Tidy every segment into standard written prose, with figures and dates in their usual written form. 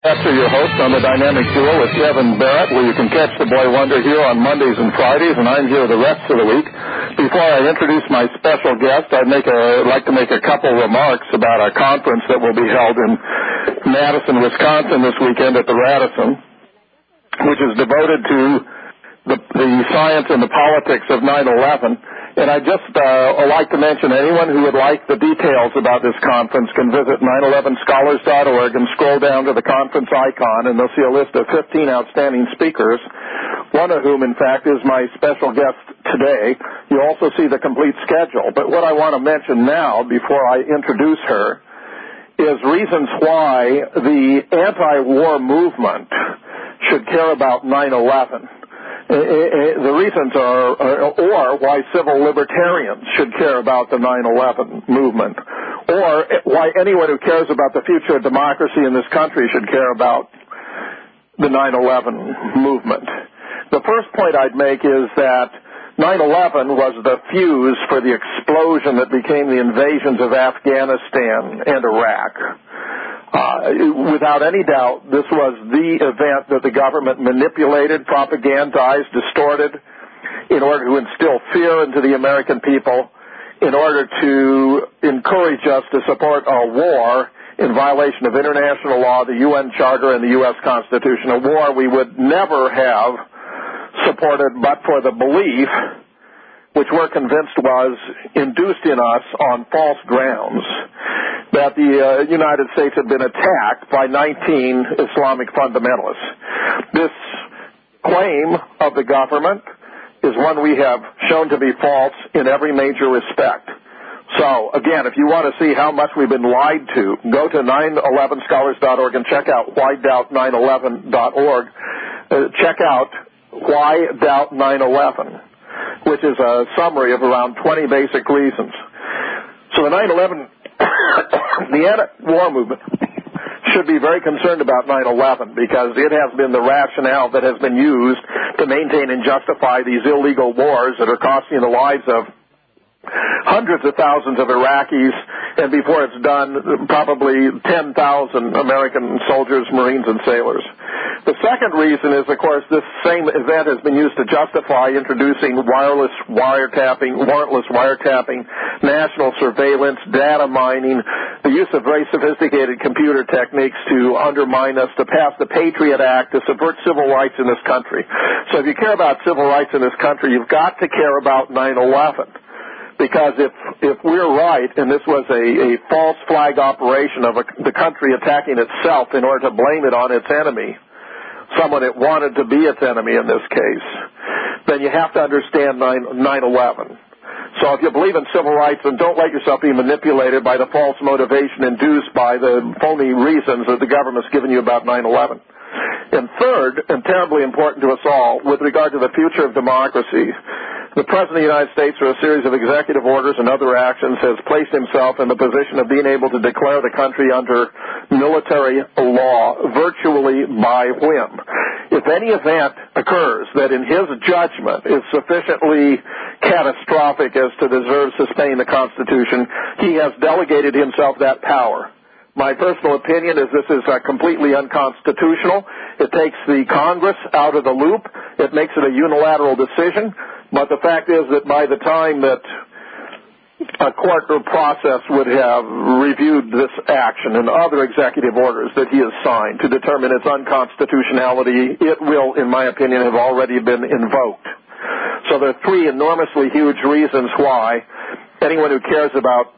After your host on the Dynamic Duo with Kevin Barrett, where you can catch the Boy Wonder here on Mondays and Fridays, and I'm here the rest of the week. Before I introduce my special guest, I'd like to make a couple remarks about a conference that will be held in Madison, Wisconsin this weekend at the Radisson, which is devoted to the science and the politics of 9/11. And I'd just like to mention anyone who would like the details about this conference can visit 911scholars.org and scroll down to the conference icon, and they'll see a list of 15 outstanding speakers, one of whom, in fact, is my special guest today. You'll also see the complete schedule. But what I want to mention now, before I introduce her, is reasons why the anti-war movement should care about 9/11. The reasons or why civil libertarians should care about the 9/11 movement, or why anyone who cares about the future of democracy in this country should care about the 9/11 movement. The first point I'd make is that 9/11 was the fuse for the explosion that became the invasions of Afghanistan and Iraq. Without any doubt, this was the event that the government manipulated, propagandized, distorted in order to instill fear into the American people, in order to encourage us to support a war in violation of international law, the UN Charter, and the U.S. Constitution, a war we would never have supported but for the belief, which we're convinced was induced in us on false grounds, that the United States had been attacked by 19 Islamic fundamentalists. This claim of the government is one we have shown to be false in every major respect. So, again, if you want to see how much we've been lied to, go to 911scholars.org and check out whydoubt911.org. Check out Why Doubt 9/11, which is a summary of around 20 basic reasons. So the 9/11, the anti-war movement should be very concerned about 9/11 because it has been the rationale that has been used to maintain and justify these illegal wars that are costing the lives of hundreds of thousands of Iraqis, and before it's done, probably 10,000 American soldiers, Marines, and sailors. The second reason is, of course, this same event has been used to justify introducing warrantless wiretapping, national surveillance, data mining, the use of very sophisticated computer techniques to undermine us, to pass the Patriot Act, to subvert civil rights in this country. So if you care about civil rights in this country, you've got to care about 9/11. Because if we're right, and this was a false flag operation of the country attacking itself in order to blame it on its enemy, someone it wanted to be its enemy in this case, then you have to understand 9/11. So if you believe in civil rights, then don't let yourself be manipulated by the false motivation induced by the phony reasons that the government's given you about 9/11. And third, and terribly important to us all, with regard to the future of democracy, the President of the United States, through a series of executive orders and other actions, has placed himself in the position of being able to declare the country under military law virtually by whim. If any event occurs that in his judgment is sufficiently catastrophic as to deserve suspending the Constitution, he has delegated himself that power. My personal opinion is this is completely unconstitutional. It takes the Congress out of the loop. It makes it a unilateral decision. But the fact is that by the time that a court or process would have reviewed this action and other executive orders that he has signed to determine its unconstitutionality, it will, in my opinion, have already been invoked. So there are three enormously huge reasons why anyone who cares about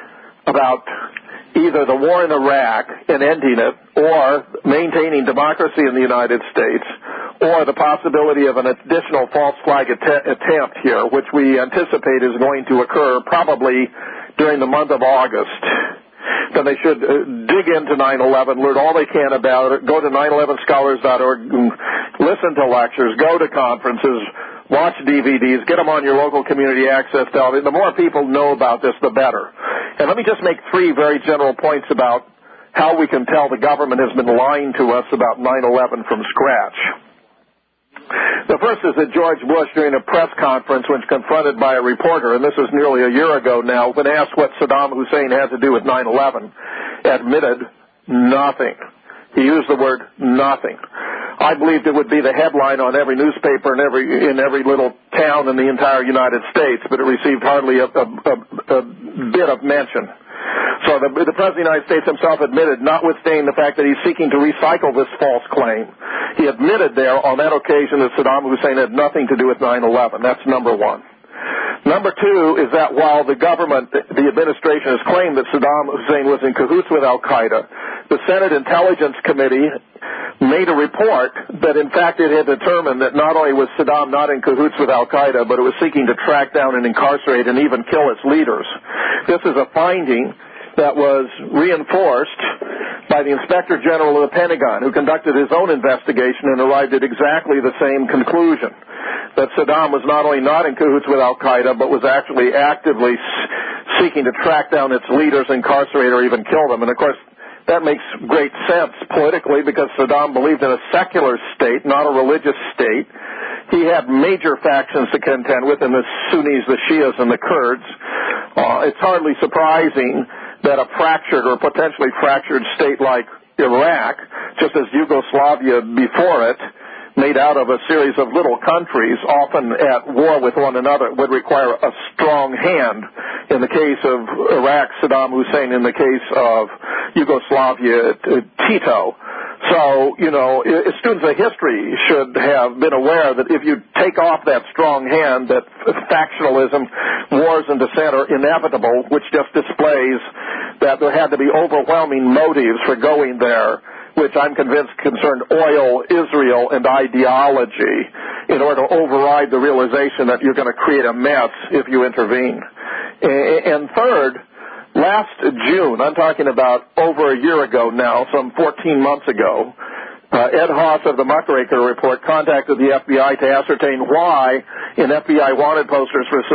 either the war in Iraq and ending it, or maintaining democracy in the United States, or the possibility of an additional false flag attempt here, which we anticipate is going to occur probably during the month of August, then they should dig into 9/11, learn all they can about it, go to 911scholars.org, listen to lectures, go to conferences, watch DVDs, get them on your local community access television. The more people know about this, the better. And let me just make three very general points about how we can tell the government has been lying to us about 9/11 from scratch. The first is that George Bush, during a press conference when confronted by a reporter, and this was nearly a year ago now, when asked what Saddam Hussein had to do with 9/11, admitted nothing. He used the word nothing. I believed it would be the headline on every newspaper in every little town in the entire United States, but it received hardly a bit of mention. So the President of the United States himself admitted, notwithstanding the fact that he's seeking to recycle this false claim, he admitted there on that occasion that Saddam Hussein had nothing to do with 9/11. That's number one. Number two is that while the government, the administration, has claimed that Saddam Hussein was in cahoots with al-Qaeda, the Senate Intelligence Committee made a report that, in fact, it had determined that not only was Saddam not in cahoots with al-Qaeda, but it was seeking to track down and incarcerate and even kill its leaders. This is a finding that was reinforced by the Inspector General of the Pentagon, who conducted his own investigation and arrived at exactly the same conclusion, that Saddam was not only not in cahoots with al-Qaeda, but was actually actively seeking to track down its leaders, incarcerate, or even kill them. And, of course, that makes great sense politically because Saddam believed in a secular state, not a religious state. He had major factions to contend with in the Sunnis, the Shias, and the Kurds. It's hardly surprising that a fractured or potentially fractured state like Iraq, just as Yugoslavia before it, made out of a series of little countries, often at war with one another, would require a strong hand. In the case of Iraq, Saddam Hussein; in the case of Yugoslavia, Tito. So, students of history should have been aware that if you take off that strong hand, that factionalism, wars, and dissent are inevitable, which just displays that there had to be overwhelming motives for going there, which I'm convinced concerned oil, Israel, and ideology, in order to override the realization that you're going to create a mess if you intervene. And third, last June, I'm talking about over a year ago now, some 14 months ago, Ed Haas of the Muckraker Report contacted the FBI to ascertain why in FBI wanted posters for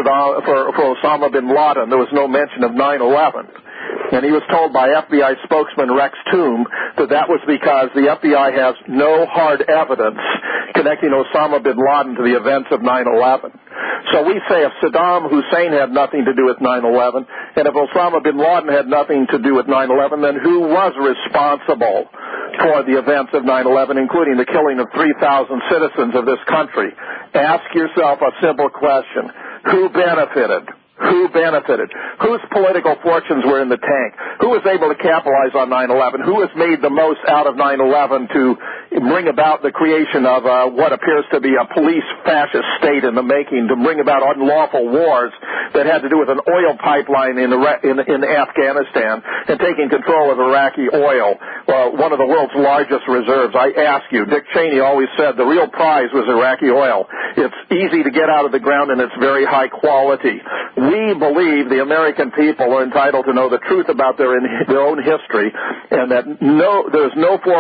Osama bin Laden there was no mention of 9/11. And he was told by FBI spokesman Rex Toomey that was because the FBI has no hard evidence connecting Osama bin Laden to the events of 9/11. So we say if Saddam Hussein had nothing to do with 9/11, and if Osama bin Laden had nothing to do with 9/11, then who was responsible for the events of 9/11, including the killing of 3,000 citizens of this country? Ask yourself a simple question. Who benefited? Who benefited? Whose political fortunes were in the tank? Who was able to capitalize on 9/11? Who has made the most out of 9/11 to bring about the creation of what appears to be a police fascist state in the making, to bring about unlawful wars that had to do with an oil pipeline in Afghanistan and taking control of Iraqi oil, one of the world's largest reserves? I ask you, Dick Cheney always said the real prize was Iraqi oil. It's easy to get out of the ground and it's very high quality. We believe the American people are entitled to know the truth about their own history, and that there's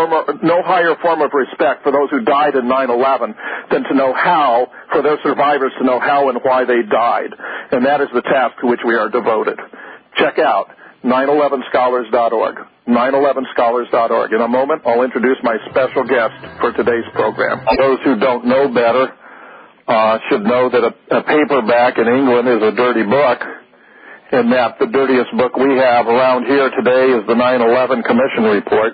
no higher form of respect for those who died in 9/11 than to know how, for their survivors to know how and why they died. And that is the task to which we are devoted. Check out 911scholars.org. 911scholars.org. In a moment, I'll introduce my special guest for today's program. Those who don't know better should know that a paperback in England is a dirty book, and that the dirtiest book we have around here today is the 9/11 Commission Report.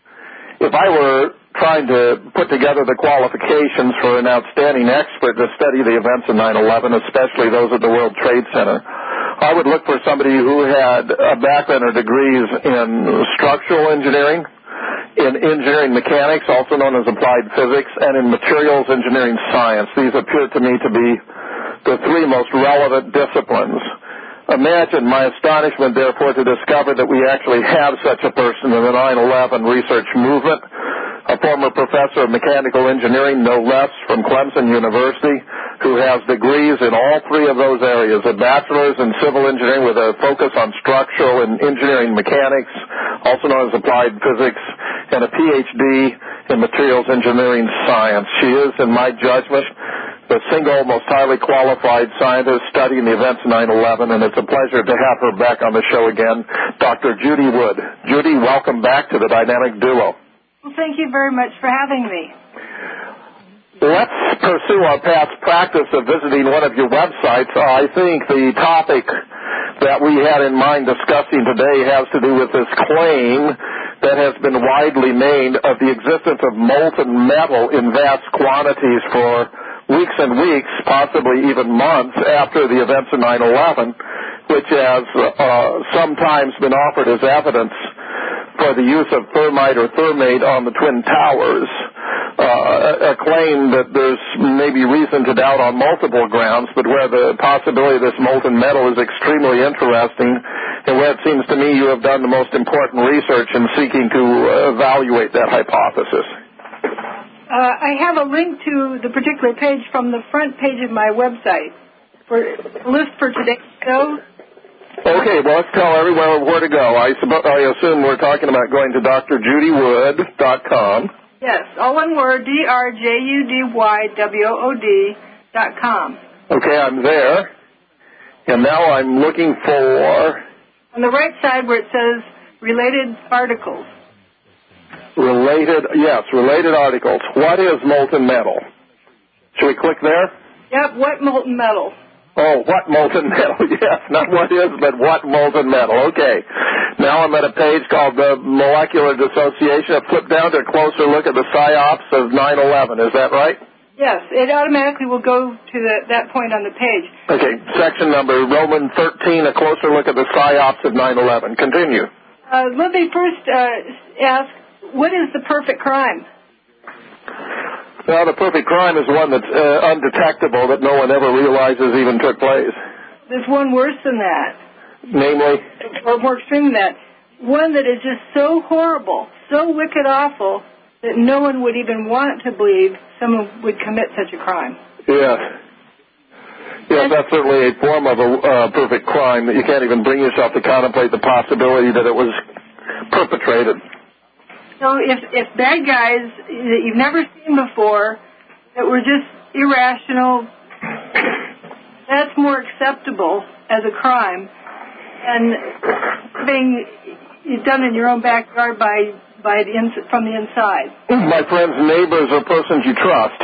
If I were trying to put together the qualifications for an outstanding expert to study the events of 9/11, especially those at the World Trade Center, I would look for somebody who had a background or degrees in structural engineering, in engineering mechanics, also known as applied physics, and in materials engineering science. These appear to me to be the three most relevant disciplines. Imagine my astonishment, therefore, to discover that we actually have such a person in the 9/11 research movement, a former professor of mechanical engineering, no less, from Clemson University, who has degrees in all three of those areas, a bachelor's in civil engineering with a focus on structural and engineering mechanics, also known as applied physics, and a PhD in materials engineering science. She is, in my judgment, the single most highly qualified scientist studying the events of 9/11, and it's a pleasure to have her back on the show again, Dr. Judy Wood. Judy, welcome back to the Dynamic Duo. Well, thank you very much for having me. Let's pursue our past practice of visiting one of your websites. I think the topic that we had in mind discussing today has to do with this claim that has been widely made of the existence of molten metal in vast quantities for weeks and weeks, possibly even months after the events of 9/11, which has sometimes been offered as evidence for the use of thermite or thermate on the Twin Towers, a claim that there's maybe reason to doubt on multiple grounds, but where the possibility of this molten metal is extremely interesting, and where it seems to me you have done the most important research in seeking to evaluate that hypothesis. I have a link to the particular page from the front page of my website for a list for today's show. Okay, well, let's tell everyone where to go. I assume we're talking about going to drjudywood.com. Yes, all one word, drjudywood.com. Okay, I'm there. And now I'm looking for... On the right side where it says related articles. Related articles. What is molten metal? Should we click there? Yep, what molten metal? Oh, what molten metal? Yes, not what is, but what molten metal. Okay. Now I'm at a page called the Molecular Dissociation. I flip down to a closer look at the PSYOPs of 9/11. Is that right? Yes, it automatically will go to that point on the page. Okay, section number Roman 13, a closer look at the PSYOPs of 9/11. Continue. Let me first ask, what is the perfect crime? Well, the perfect crime is one that's undetectable, that no one ever realizes even took place. There's one worse than that. Namely? Or more extreme than that. One that is just so horrible, so wicked awful, that no one would even want to believe someone would commit such a crime. Yes. Yes, that's certainly a form of a perfect crime, that you can't even bring yourself to contemplate the possibility that it was perpetrated. So if bad guys that you've never seen before, that were just irrational, that's more acceptable as a crime than being done in your own backyard from the inside. My friends, neighbors are persons you trust.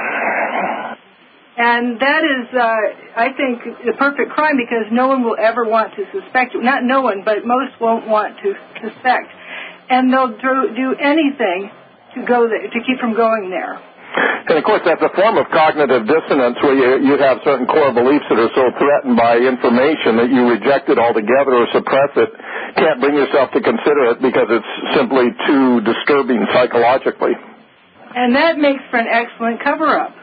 And that is, I think, the perfect crime, because no one will ever want to suspect you. Not no one, but most won't want to suspect. And they'll do anything to go there, to keep from going there. And, of course, that's a form of cognitive dissonance where you have certain core beliefs that are so threatened by information that you reject it altogether or suppress it, can't bring yourself to consider it because it's simply too disturbing psychologically. And that makes for an excellent cover-up,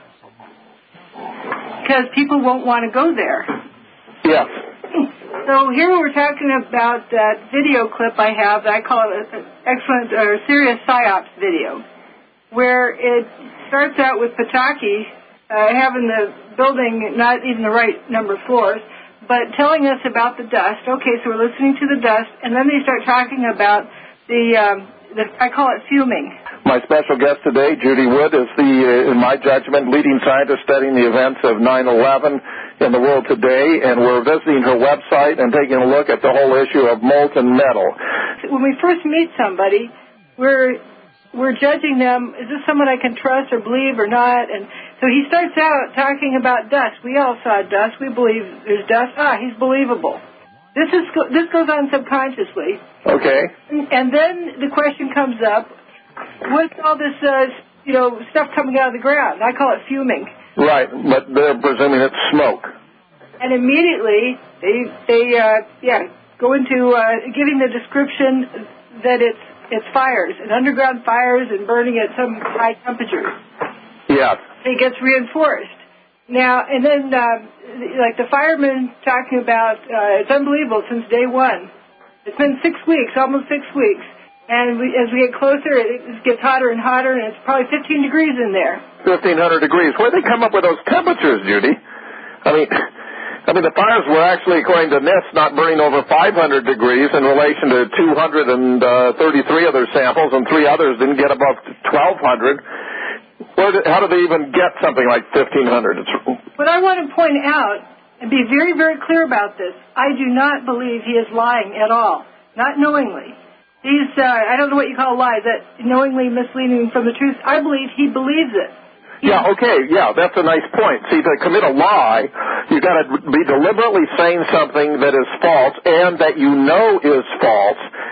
because people won't want to go there. Yes. So here we're talking about that video clip I have that I call it an excellent or serious PSYOPs video, where it starts out with Pataki having the building not even the right number of floors, but telling us about the dust. Okay, so we're listening to the dust, and then they start talking about the I call it fuming. My special guest today, Judy Wood, is in my judgment, leading scientist studying the events of 9/11 in the world today, and we're visiting her website and taking a look at the whole issue of molten metal. When we first meet somebody, we're judging them. Is this someone I can trust or believe or not? And so he starts out talking about dust. We all saw dust. We believe there's dust. He's believable. This goes on subconsciously. Okay. And then the question comes up, what's all this stuff coming out of the ground? I call it fuming. Right, but they're presuming it's smoke. And immediately they go into giving the description that it's fires, and underground fires, and burning at some high temperature. Yes. It gets reinforced. Now, and then, like the firemen talking about, it's unbelievable since day one. It's been 6 weeks, almost 6 weeks. And as we get closer, it gets hotter and hotter, and it's probably 15 degrees in there. 1,500 degrees. Where do they come up with those temperatures, Judy? I mean, the fires were actually, according to NIST, not burning over 500 degrees in relation to 233 other samples, and 3 others didn't get above 1,200. How do they even get something like 1,500? What I want to point out, and be very, very clear about this, I do not believe he is lying at all, not knowingly. He's, I don't know what you call lies, that knowingly misleading from the truth. I believe he believes it. That's a nice point. See, to commit a lie, you've got to be deliberately saying something that is false and that you know is false,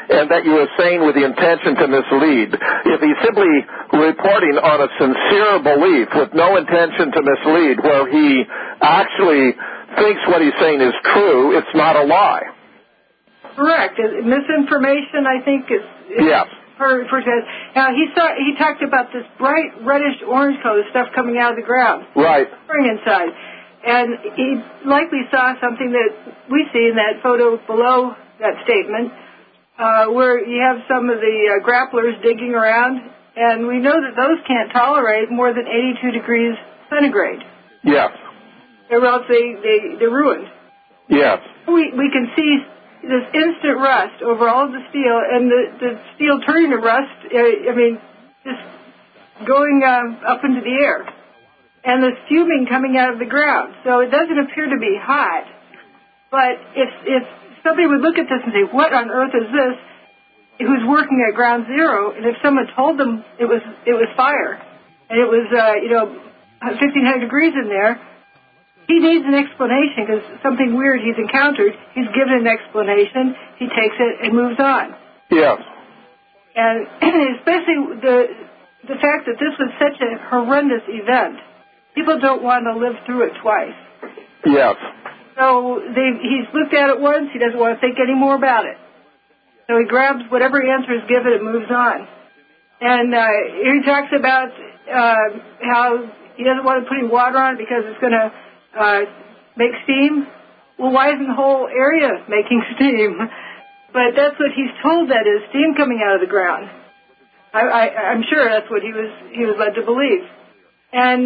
and that you were saying with the intention to mislead. If he's simply reporting on a sincere belief with no intention to mislead, where he actually thinks what he's saying is true, it's not a lie. Correct. Misinformation, I think, is yes. Now, he talked about this bright reddish-orange color stuff coming out of the ground. Right. Spring inside. And he likely saw something that we see in that photo below that statement, where you have some of the grapplers digging around, and we know that those can't tolerate more than 82 degrees centigrade. Yes. Or else they're ruined. Yes. We can see this instant rust over all of the steel, and the steel turning to rust, just going up into the air. And the fuming coming out of the ground. So it doesn't appear to be hot. But if somebody would look at this and say, what on earth is this, who's working at ground zero, and if someone told them it was fire, and it was, 1,500 degrees in there, he needs an explanation because something weird he's encountered. He's given an explanation. He takes it and moves on. Yes. And especially the fact that this was such a horrendous event, people don't want to live through it twice. Yes. So he's looked at it once. He doesn't want to think any more about it. So he grabs whatever answer is given and moves on. And here he talks about how he doesn't want to put any water on it because it's going to make steam. Well, why isn't the whole area making steam? But that's what he's told, that is steam coming out of the ground. I'm sure that's what he was led to believe. And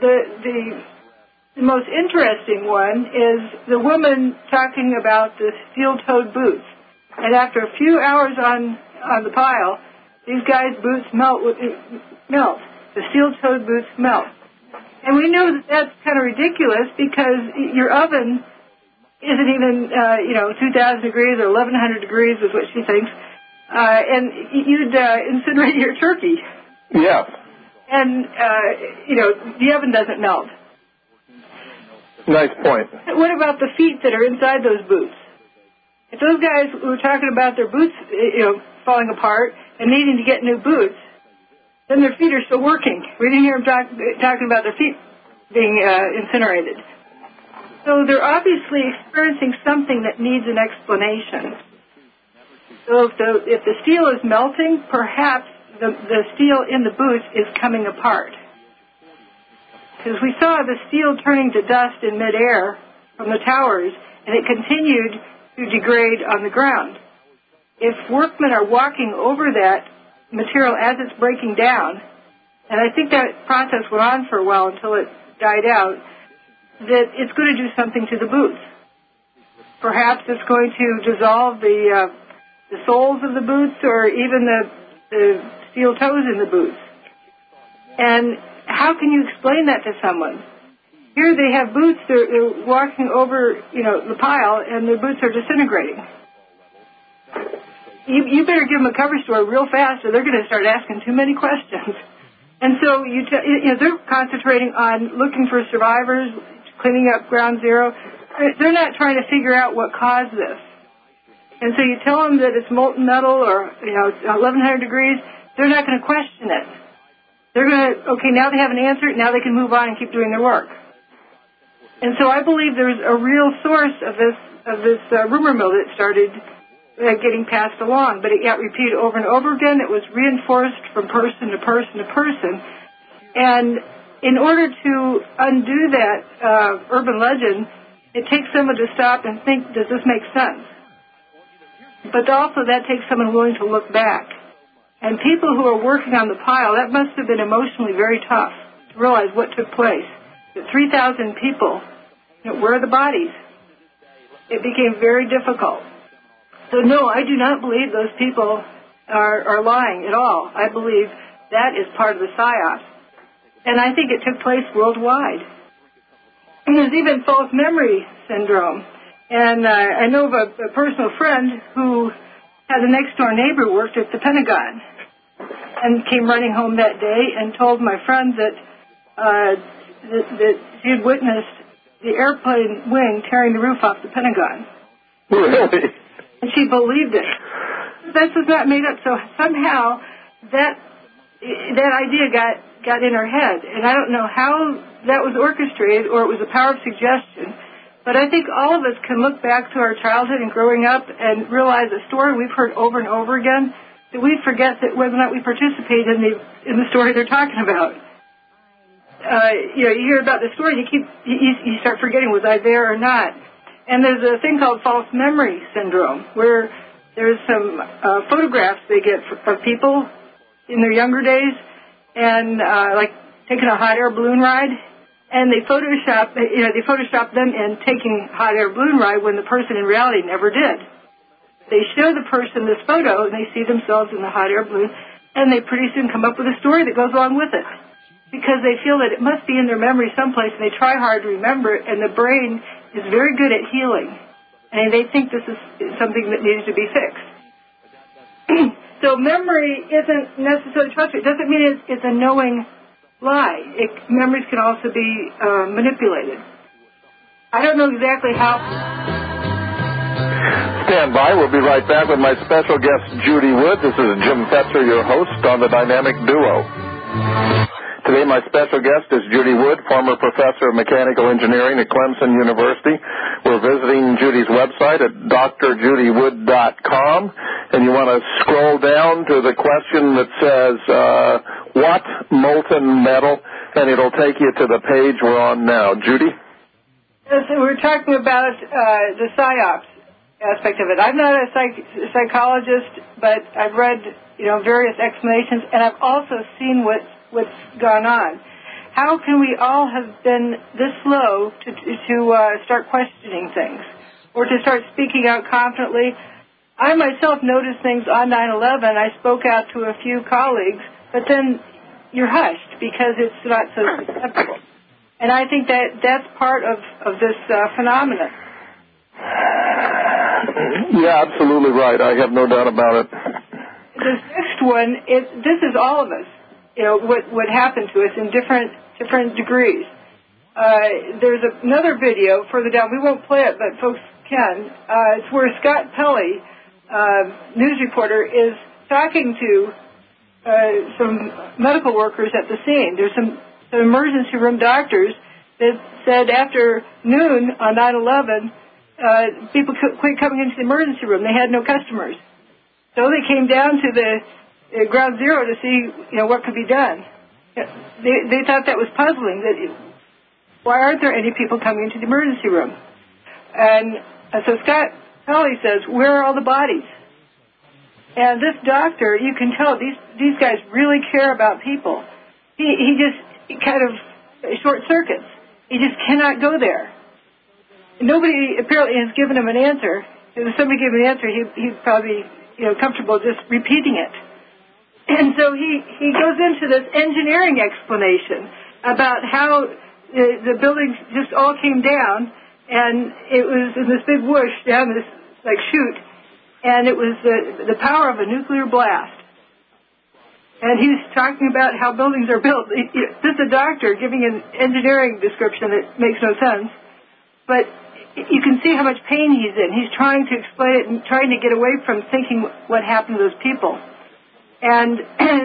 the most interesting one is the woman talking about the steel-toed boots. And after a few hours on the pile, these guys' boots melt. The steel-toed boots melt. And we know that that's kind of ridiculous because your oven isn't even, 2,000 degrees or 1,100 degrees is what she thinks. And you'd incinerate your turkey. Yeah. And, the oven doesn't melt. Nice point. What about the feet that are inside those boots? If those guys were talking about their boots, falling apart and needing to get new boots, then their feet are still working. We didn't hear them talking about their feet being incinerated. So they're obviously experiencing something that needs an explanation. So if the steel is melting, perhaps the steel in the boots is coming apart. Because we saw the steel turning to dust in midair from the towers, and it continued to degrade on the ground. If workmen are walking over that material as it's breaking down, and I think that process went on for a while until it died out, that it's going to do something to the boots. Perhaps it's going to dissolve the soles of the boots or even the steel toes in the boots. And how can you explain that to someone? Here they have boots, they're walking over, the pile, and their boots are disintegrating. You better give them a cover story real fast or they're going to start asking too many questions. And so they're concentrating on looking for survivors, cleaning up ground zero. They're not trying to figure out what caused this. And so you tell them that it's molten metal or, 1,100 degrees, they're not going to question it. They're going to, now they have an answer, now they can move on and keep doing their work. And so I believe there's a real source of this rumor mill that started getting passed along, but it got repeated over and over again. It was reinforced from person to person to person. And in order to undo that urban legend, it takes someone to stop and think, does this make sense? But also that takes someone willing to look back. And people who are working on the pile, that must have been emotionally very tough to realize what took place. That 3,000 people, where are the bodies? It became very difficult. So no, I do not believe those people are lying at all. I believe that is part of the PSYOP. And I think it took place worldwide. And there's even false memory syndrome. And I know of a personal friend who had a next-door neighbor who worked at the Pentagon and came running home that day and told my friend that she had witnessed the airplane wing tearing the roof off the Pentagon. Really? And she believed it. This was not made up. So somehow that idea got in her head, and I don't know how that was orchestrated or it was the power of suggestion. But I think all of us can look back to our childhood and growing up and realize a story we've heard over and over again that we forget that whether or not we participate in the story they're talking about. You hear about the story, you start forgetting, was I there or not? And there's a thing called false memory syndrome, where there's some photographs they get of people in their younger days, and like taking a hot air balloon ride, and they Photoshop them in taking a hot air balloon ride when the person in reality never did. They show the person this photo, and they see themselves in the hot air balloon, and they pretty soon come up with a story that goes along with it, because they feel that it must be in their memory someplace, and they try hard to remember it, and the brain is very good at healing, and they think this is something that needs to be fixed. So memory isn't necessarily trustworthy. It doesn't mean it's a knowing lie. Memories can also be manipulated. I don't know exactly how. Stand by. We'll be right back with my special guest, Judy Wood. This is Jim Fetzer, your host on the Dynamic Duo. Today, my special guest is Judy Wood, former professor of mechanical engineering at Clemson University. We're visiting Judy's website at drjudywood.com, and you want to scroll down to the question that says, what molten metal, and it'll take you to the page we're on now. Judy? So we're talking about the PSYOPs aspect of it. I'm not a psychologist, but I've read, various explanations, and I've also seen what's gone on. How can we all have been this slow to start questioning things or to start speaking out confidently? I myself noticed things on 9/11. I spoke out to a few colleagues, but then you're hushed because it's not so acceptable. And I think that's part of this phenomenon. Yeah, absolutely right. I have no doubt about it. The next one, this is all of us. What happened to us in different degrees. There's another video further down. We won't play it, but folks can. It's where Scott Pelley, news reporter, is talking to some medical workers at the scene. There's some emergency room doctors that said after noon on 9/11, people quit coming into the emergency room. They had no customers. So they came down to the ground zero to see, what could be done. They thought that was puzzling. That why aren't there any people coming into the emergency room? And so Scott Pelley says, where are all the bodies? And this doctor, you can tell these guys really care about people. He just kind of short circuits. He just cannot go there. Nobody apparently has given him an answer. If somebody gave him an answer, he'd probably comfortable just repeating it. And so he goes into this engineering explanation about how the buildings just all came down, and it was in this big whoosh down this chute, and it was the power of a nuclear blast. And he's talking about how buildings are built. This is a doctor giving an engineering description that makes no sense, but you can see how much pain he's in. He's trying to explain it and trying to get away from thinking what happened to those people. And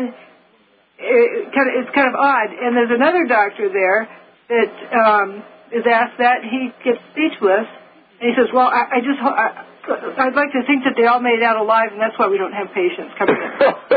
it's kind of odd. And there's another doctor there that is asked that. He gets speechless, and he says, well, I'd like to think that they all made it out alive, and that's why we don't have patients coming in.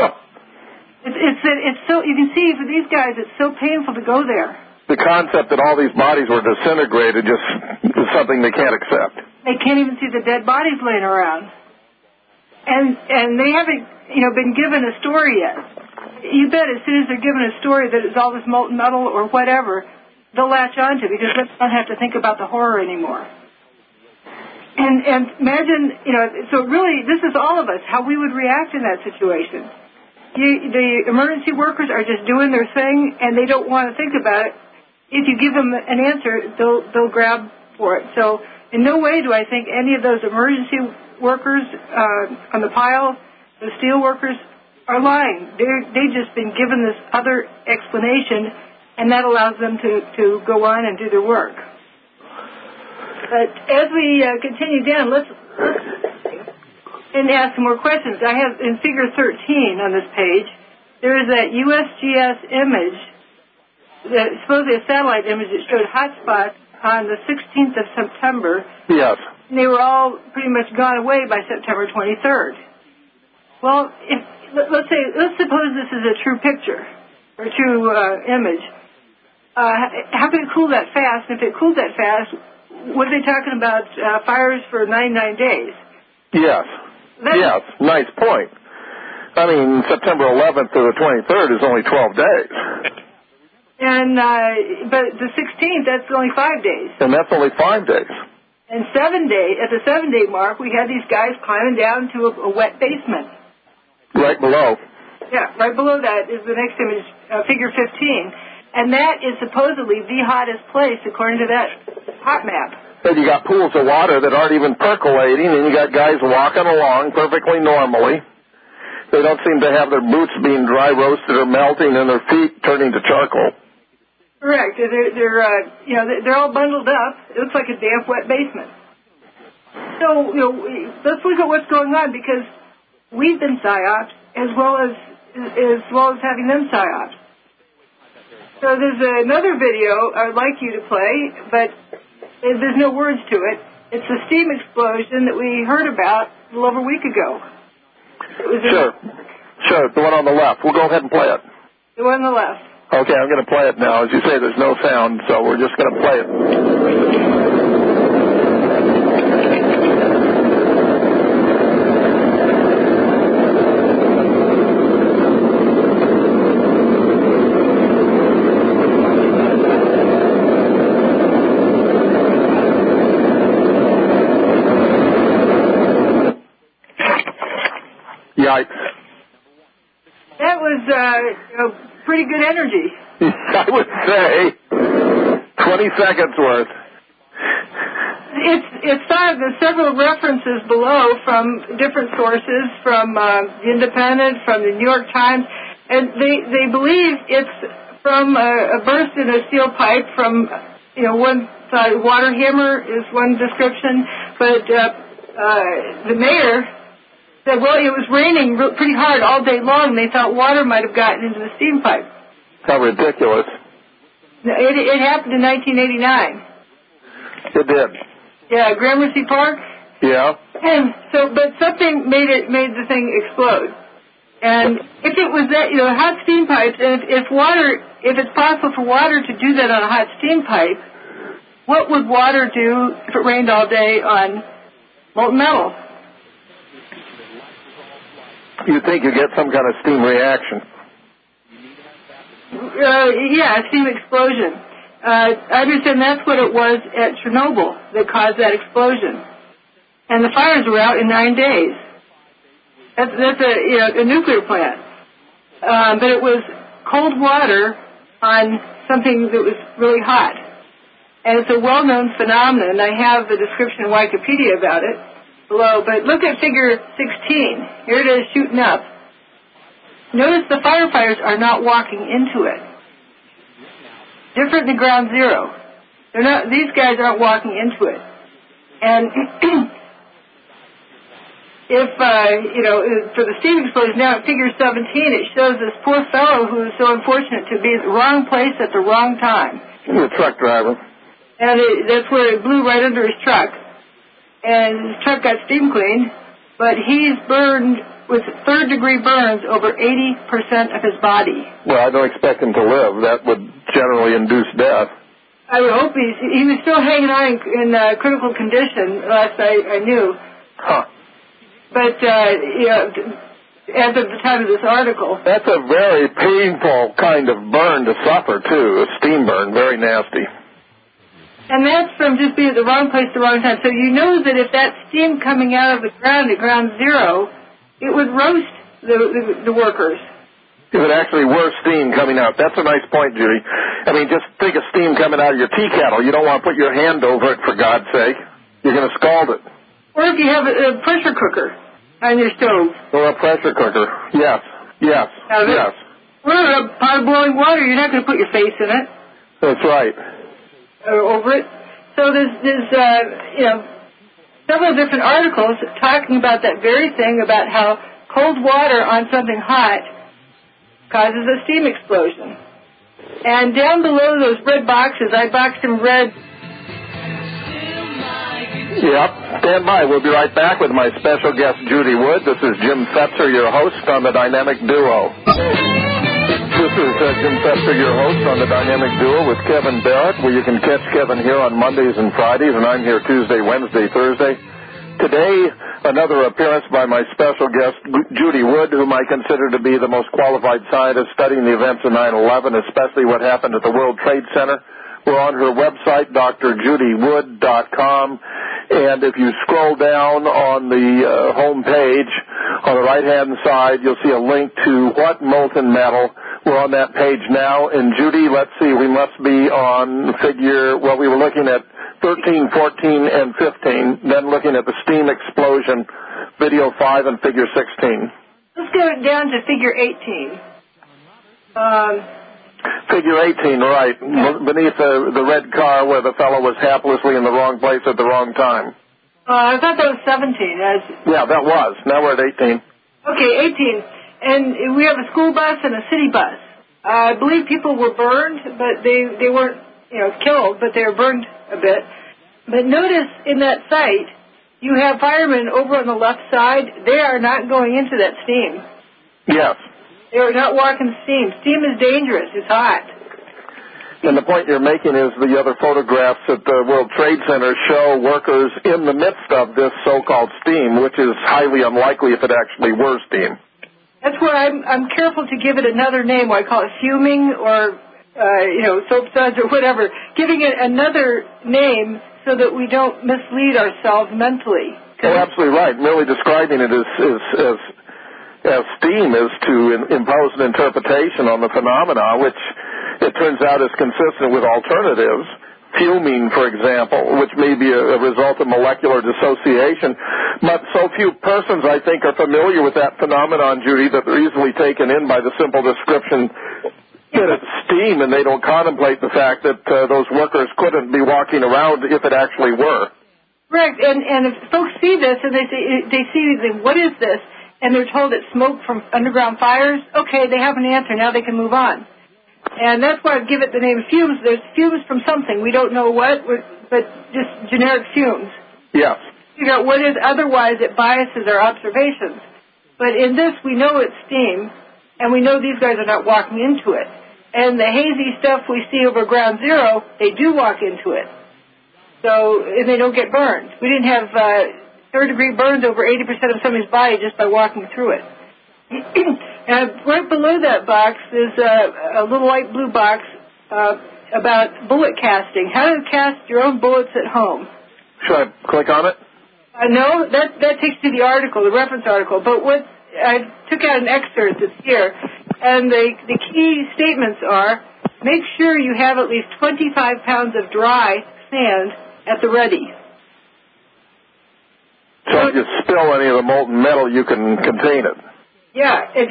It's so, you can see for these guys, it's so painful to go there. The concept that all these bodies were disintegrated just is something they can't accept. They can't even see the dead bodies laying around. And they haven't, been given a story yet. You bet as soon as they're given a story that it's all this molten metal or whatever, they'll latch onto it because they don't have to think about the horror anymore. And imagine, so really this is all of us, how we would react in that situation. The emergency workers are just doing their thing and they don't want to think about it. If you give them an answer, they'll grab for it. So in no way do I think any of those emergency workers on the pile, the steel workers, are lying. They've just been given this other explanation, and that allows them to go on and do their work. But as we continue down, let's and ask some more questions. I have in Figure 13 on this page, there is that USGS image, supposedly a satellite image that showed hotspots on the 16th of September. Yes. And they were all pretty much gone away by September 23rd. Well, let's suppose this is a true picture or true image. How can it cool that fast? And if it cooled that fast, what are they talking about? Fires for 99 days. Yes. Yes. Nice point. I mean, September 11th to the 23rd is only 12 days. And but the 16th, that's only 5 days. And that's only 5 days. And at the 7-day mark, we had these guys climbing down to a wet basement. Right below. Yeah, right below that is the next image, Figure 15. And that is supposedly the hottest place, according to that hot map. And you got pools of water that aren't even percolating, and you got guys walking along perfectly normally. They don't seem to have their boots being dry roasted or melting and their feet turning to charcoal. Correct. They're all bundled up. It looks like a damp, wet basement. So, let's look at what's going on, because we've been psyops as well as having them psyops. So there's another video I'd like you to play, but there's no words to it. It's a steam explosion that we heard about a little over a week ago. Sure. The one on the left. We'll go ahead and play it. The one on the left. Okay, I'm going to play it now. As you say, there's no sound, so we're just going to play it. Yikes. That was pretty good energy. I would say 20 seconds worth. It's there's several references below from different sources, from The Independent, from the New York Times, and they believe it's from a burst in a steel pipe from, one side. Water hammer is one description, but the mayor said, well, it was raining pretty hard all day long. They thought water might have gotten into the steam pipe. How ridiculous. It happened in 1989. It did. Yeah, Gramercy Park. Yeah. And but something made the thing explode. And if it was that, hot steam pipes, and if it's possible for water to do that on a hot steam pipe, what would water do if it rained all day on molten metal? You'd think you'd get some kind of steam reaction. Yeah, a steam explosion. I understand that's what it was at Chernobyl that caused that explosion. And the fires were out in 9 days. That's a nuclear plant. But it was cold water on something that was really hot. And it's a well-known phenomenon. I have a description in Wikipedia about it below. But look at Figure 16. Here it is shooting up. Notice the firefighters are not walking into it. Different than Ground Zero. These guys aren't walking into it. And if, for the steam explosion, now at Figure 17, it shows this poor fellow who is so unfortunate to be at the wrong place at the wrong time. The truck driver. And that's where it blew right under his truck. And his truck got steam cleaned, but he's burned with third-degree burns over 80% of his body. Well, I don't expect him to live. That would generally induce death. I would hope he was still hanging on in critical condition, last I knew. Huh. But, as of the time of this article. That's a very painful kind of burn to suffer, too, a steam burn, very nasty. And that's from just being at the wrong place at the wrong time. So you know that if that steam coming out of the ground at Ground Zero, it would roast the workers. If it actually were steam coming out. That's a nice point, Judy. I mean, just think of steam coming out of your tea kettle. You don't want to put your hand over it, for God's sake. You're going to scald it. Or if you have a pressure cooker on your stove. Or a pressure cooker. Yes. Or a pot of boiling water. You're not going to put your face in it. That's right. Or over it. So there's several different articles talking about that very thing, about how cold water on something hot causes a steam explosion. And down below those red boxes, I boxed them red. Yep. Stand by. We'll be right back with my special guest, Judy Wood. This is Jim Fetzer, your host on the Dynamic Duo. This is Jim Fetzer, your host on the Dynamic Duo with Kevin Barrett, where you can catch Kevin here on Mondays and Fridays, and I'm here Tuesday, Wednesday, Thursday. Today, another appearance by my special guest, Judy Wood, whom I consider to be the most qualified scientist studying the events of 9/11, especially what happened at the World Trade Center. We're on her website, drjudywood.com, and if you scroll down on the home page, on the right-hand side, you'll see a link to What Molten Metal. We're on that page now, and Judy, let's see, we must be on we were looking at 13, 14, and 15, then looking at the steam explosion, video 5 and figure 16. Let's go down to figure 18. Figure 18, right, beneath the red car where the fellow was haplessly in the wrong place at the wrong time. I thought that was 17. Yeah, that was. Now we're at 18. Okay, 18. And we have a school bus and a city bus. I believe people were burned, but they weren't, killed, but they were burned a bit. But notice in that site, you have firemen over on the left side. They are not going into that steam. Yes. They are not walking steam. Steam is dangerous. It's hot. And the point you're making is the other photographs at the World Trade Center show workers in the midst of this so-called steam, which is highly unlikely if it actually were steam. That's why I'm careful to give it another name. I call it fuming or, soap suds or whatever. Giving it another name so that we don't mislead ourselves mentally. Oh, absolutely right. Merely describing it as steam is to impose an interpretation on the phenomena, which it turns out is consistent with alternatives. Fuming, for example, which may be a result of molecular dissociation. But so few persons, I think, are familiar with that phenomenon, Judy, that they're easily taken in by the simple description that it's steam, and they don't contemplate the fact that those workers couldn't be walking around if it actually were. Correct. And if folks see this and they see, what is this? And they're told it's smoke from underground fires, okay, they have an answer. Now they can move on. And that's why I give it the name fumes. There's fumes from something. We don't know what, but just generic fumes. Yes. Figure out what is, otherwise it biases our observations. But in this, we know it's steam, and we know these guys are not walking into it. And the hazy stuff we see over ground zero, they do walk into it. So, and they don't get burned. We didn't have third-degree burns over 80% of somebody's body just by walking through it. And right below that box is a little light blue box about bullet casting. How to cast your own bullets at home. Should I click on it? No, that takes you to the article, the reference article. But what I took out an excerpt that's here, and the key statements are: make sure you have at least 25 pounds of dry sand at the ready. So if you spill any of the molten metal, you can contain it. Yeah, if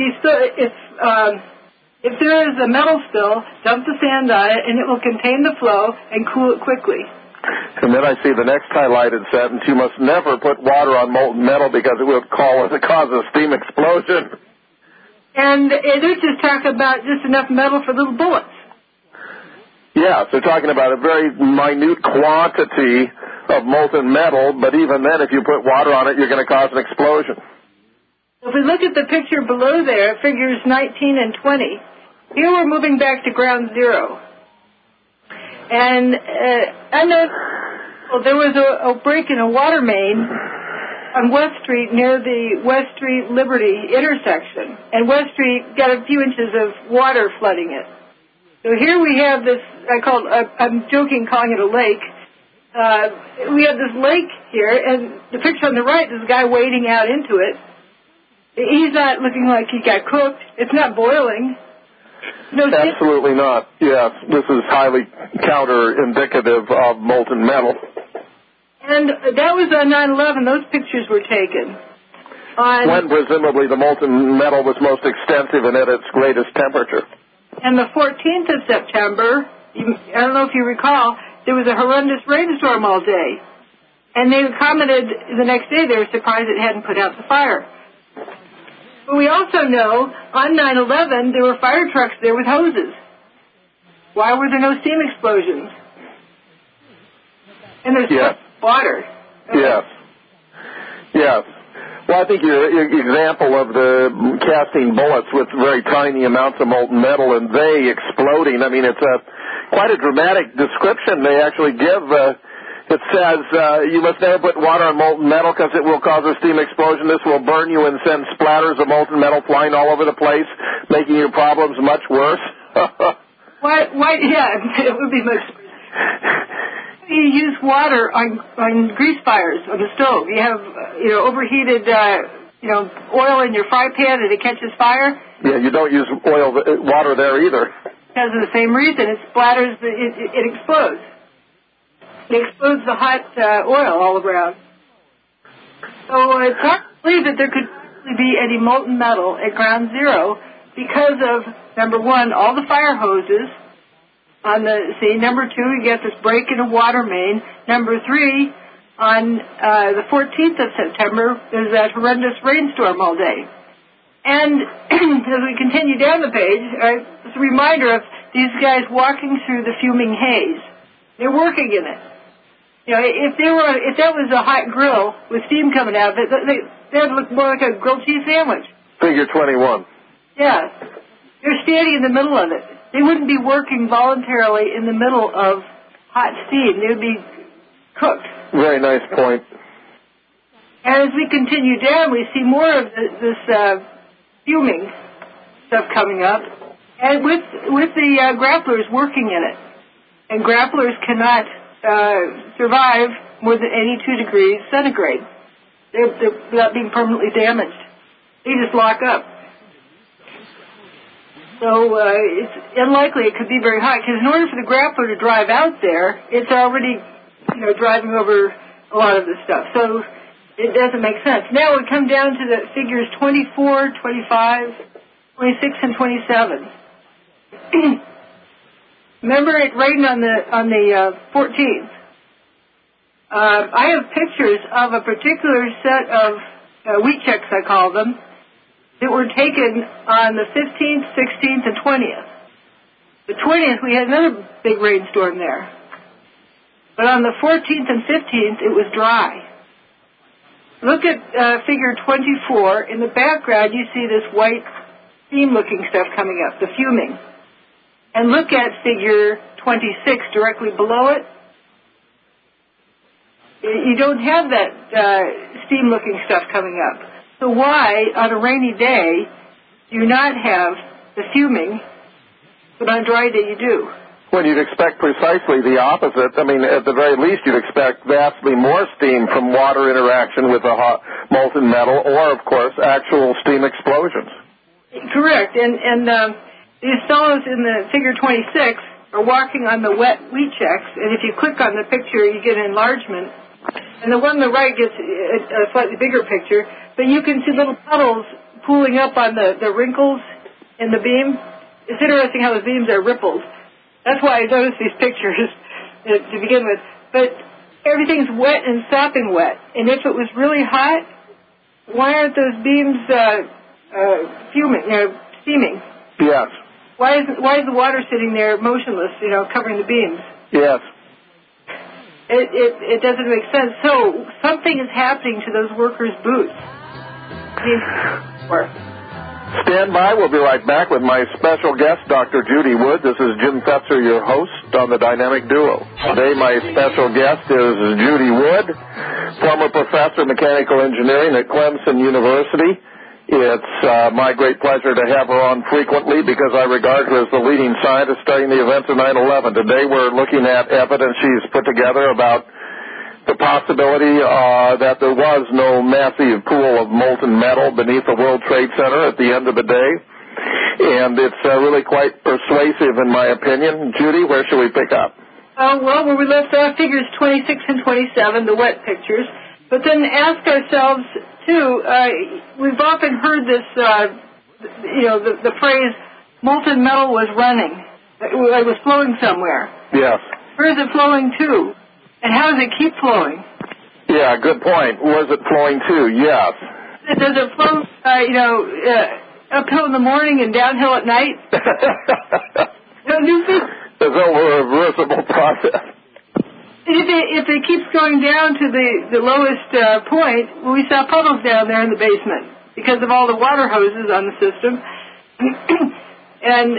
there is a metal spill, dump the sand on it, and it will contain the flow and cool it quickly. And then I see the next highlighted sentence: you must never put water on molten metal because it will cause a steam explosion. And they're just talking about just enough metal for little bullets. Yeah, they're talking about a very minute quantity of molten metal, but even then, if you put water on it, you're going to cause an explosion. If we look at the picture below there, figures 19 and 20, here we're moving back to ground zero. And I know there was a break in a water main on West Street near the West Street Liberty intersection. And West Street got a few inches of water flooding it. So here we have this, I'm joking calling it a lake. We have this lake here, and the picture on the right is a guy wading out into it. He's not looking like he got cooked. It's not boiling. No, absolutely not. Yes, this is highly counter-indicative of molten metal. And that was on 9/11. Those pictures were taken. When presumably the molten metal was most extensive and at its greatest temperature. And the 14th of September, I don't know if you recall, there was a horrendous rainstorm all day. And they commented the next day they were surprised it hadn't put out the fire. But we also know on 9/11 there were fire trucks there with hoses. Why were there no steam explosions? And there's water. Yes. Yes. Well, I think your example of the casting bullets with very tiny amounts of molten metal and they exploding, I mean, it's quite a dramatic description they actually give. It says you must never put water on molten metal because it will cause a steam explosion. This will burn you and send splatters of molten metal flying all over the place, making your problems much worse. Why? Yeah, it would be much worse. You use water on grease fires on the stove. You have overheated oil in your fry pan and it catches fire. Yeah, you don't use water there either. Because of the same reason, it splatters. It explodes. It explodes the hot oil all around. So it's hard to believe that there could be any molten metal at ground zero because of, number one, all the fire hoses on the scene. Number two, you get this break in a water main. Number three, on the 14th of September, there's that horrendous rainstorm all day. And as we continue down the page, it's a reminder of these guys walking through the fuming haze. They're working in it. If that was a hot grill with steam coming out of it, that'd look more like a grilled cheese sandwich. Figure 21. Yeah. They're standing in the middle of it. They wouldn't be working voluntarily in the middle of hot steam. They would be cooked. Very nice point. And as we continue down, we see more of this fuming stuff coming up, and with the grapplers working in it. And grapplers cannot survive more than 82 degrees centigrade. They're without being permanently damaged. They just lock up. So it's unlikely it could be very hot, because in order for the grappler to drive out there, it's already, driving over a lot of this stuff. So it doesn't make sense. Now we come down to the figures 24, 25, 26, and 27. Remember, it rained on the 14th. I have pictures of a particular set of wheat checks, I call them, that were taken on the 15th, 16th, and 20th. The 20th, we had another big rainstorm there. But on the 14th and 15th, it was dry. Look at figure 24. In the background, you see this white steam-looking stuff coming up, the fuming. And look at figure 26 directly below it. You don't have that steam-looking stuff coming up. So why, on a rainy day, do you not have the fuming, but on a dry day you do? Well, you'd expect precisely the opposite. I mean, at the very least, you'd expect vastly more steam from water interaction with the hot molten metal, or, of course, actual steam explosions. Correct. And these fellows in the figure 26 are walking on the wet wheat checks, and if you click on the picture, you get an enlargement. And the one on the right gets a slightly bigger picture, but you can see little puddles pooling up on the wrinkles in the beam. It's interesting how the beams are rippled. That's why I noticed these pictures to begin with. But everything's wet and sopping wet. And if it was really hot, why aren't those beams steaming? Yes. Why is the water sitting there motionless, covering the beams? Yes. It doesn't make sense. So something is happening to those workers' boots. Stand by. We'll be right back with my special guest, Dr. Judy Wood. This is Jim Fetzer, your host on the Dynamic Duo. Today, my special guest is Judy Wood, former professor of mechanical engineering at Clemson University. It's my great pleasure to have her on frequently because I regard her as the leading scientist studying the events of 9/11. Today we're looking at evidence she's put together about the possibility that there was no massive pool of molten metal beneath the World Trade Center at the end of the day. And it's really quite persuasive in my opinion. Judy, where should we pick up? Well, where we left off, figures 26 and 27, the wet pictures. But then ask ourselves, too, we've often heard this, the phrase, molten metal was running. It was flowing somewhere. Yes. Where is it flowing to? And how does it keep flowing? Yeah, good point. Was it flowing too? Yes. Does it flow, uphill in the morning and downhill at night? Don't you think? It's over a reversible process. If it keeps going down to the lowest point, we saw puddles down there in the basement because of all the water hoses on the system. And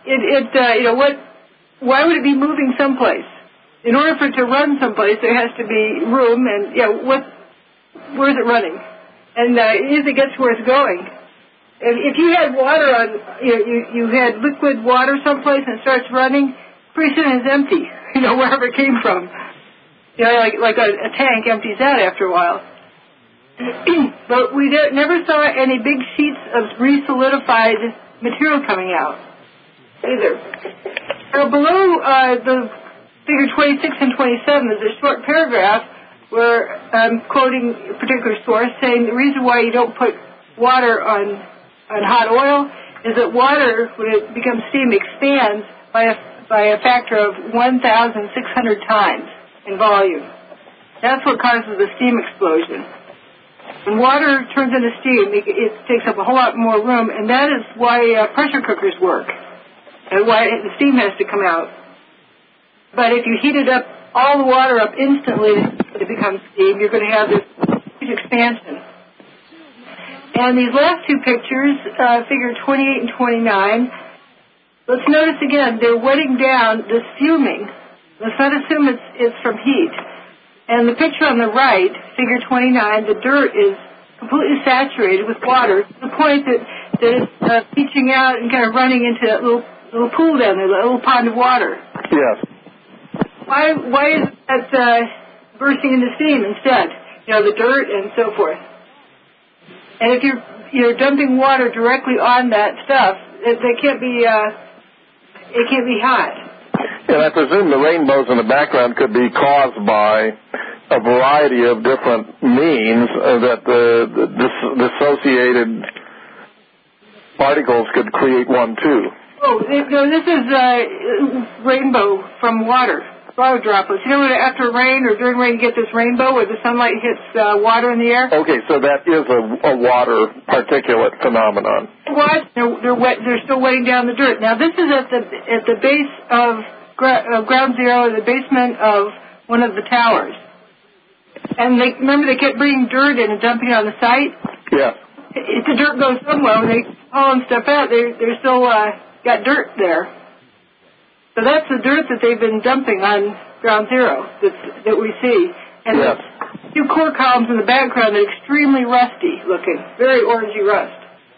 why would it be moving someplace? In order for it to run someplace, there has to be room, and where's it running? And as it gets where it's going, if you had water on, you had liquid water someplace and it starts running, pretty soon it's empty, wherever it came from. Like a tank empties out after a while. But we never saw any big sheets of re-solidified material coming out either. Below the figure 26 and 27 is a short paragraph where I'm quoting a particular source saying the reason why you don't put water on hot oil is that water, when it becomes steam, expands by a factor of 1,600 times in volume. That's what causes the steam explosion. When water turns into steam, it takes up a whole lot more room, and that is why pressure cookers work, and why the steam has to come out. But if you heat it up, all the water up instantly, it becomes steam, you're going to have this huge expansion. And these last two pictures, figure 28 and 29, let's notice again, they're wetting down this fuming. Let's not assume it's from heat. And the picture on the right, figure 29, the dirt is completely saturated with water to the point that it's leaching out and kind of running into that little pool down there, that little pond of water. Yes. Why is that bursting into steam instead? The dirt and so forth. And if you're dumping water directly on that stuff, it can't be hot. And I presume the rainbows in the background could be caused by a variety of different means that the dissociated particles could create one too. Oh, this is rainbow from water droplets. After rain or during rain you get this rainbow where the sunlight hits water in the air? Okay, so that is a water particulate phenomenon. They're still wetting down the dirt. Now this is at the base of ground zero, the basement of one of the towers. And remember they kept bringing dirt in and dumping it on the site? Yeah. If the dirt goes somewhere, when they haul stuff out, they're still got dirt there. So that's the dirt that they've been dumping on ground zero that we see. And yes. There's two core columns in the background that are extremely rusty looking, very orangey rust.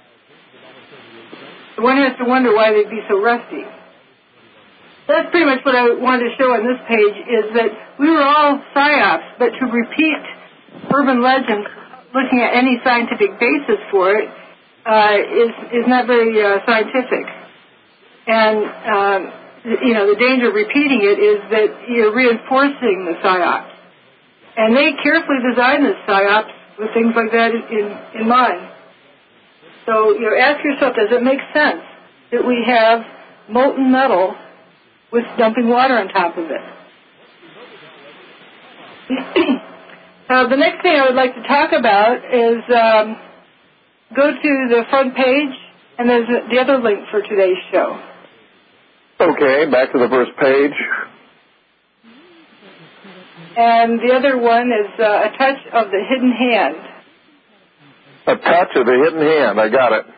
So one has to wonder why they'd be so rusty. That's pretty much what I wanted to show on this page, is that we were all psyops, but to repeat urban legends looking at any scientific basis for it is not very scientific. And, the danger of repeating it is that you're reinforcing the psyops. And they carefully designed this psyops with things like that in mind. So, ask yourself, does it make sense that we have molten metal with dumping water on top of it? The next thing I would like to talk about is go to the front page, and there's the other link for today's show. Okay, back to the first page. And the other one is a touch of the hidden hand. A touch of the hidden hand, I got it.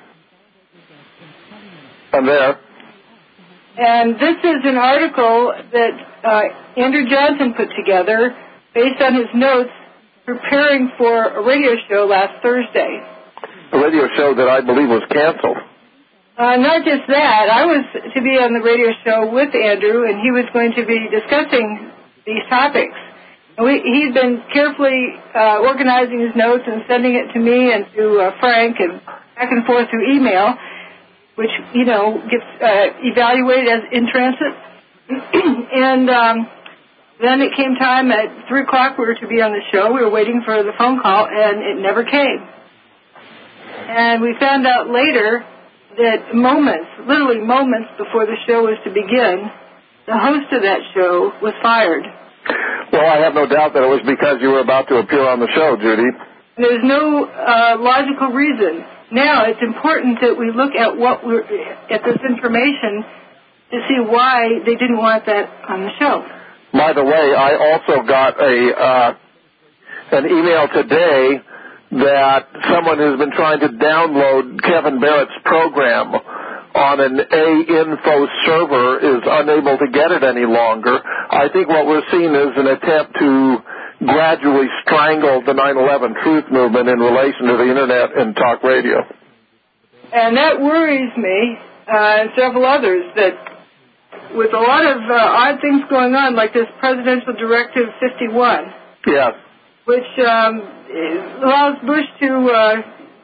I'm there. And this is an article that Andrew Johnson put together based on his notes preparing for a radio show last Thursday. A radio show that I believe was canceled. Not just that. I was to be on the radio show with Andrew, and he was going to be discussing these topics. And he'd been carefully organizing his notes and sending it to me and to Frank and back and forth through email, which, gets evaluated as in transit. And then it came time at 3 o'clock we were to be on the show. We were waiting for the phone call, and it never came. And we found out later that literally moments before the show was to begin, the host of that show was fired. Well, I have no doubt that it was because you were about to appear on the show, Judy. There's no logical reason. Now it's important that we look at at this information to see why they didn't want that on the show. By the way, I also got an email today that someone who's been trying to download Kevin Barrett's program on an A-info server is unable to get it any longer. I think what we're seeing is an attempt to gradually strangle the 9/11 truth movement in relation to the Internet and talk radio. And that worries me and several others, that with a lot of odd things going on, like this Presidential Directive 51, yes, which allows Bush to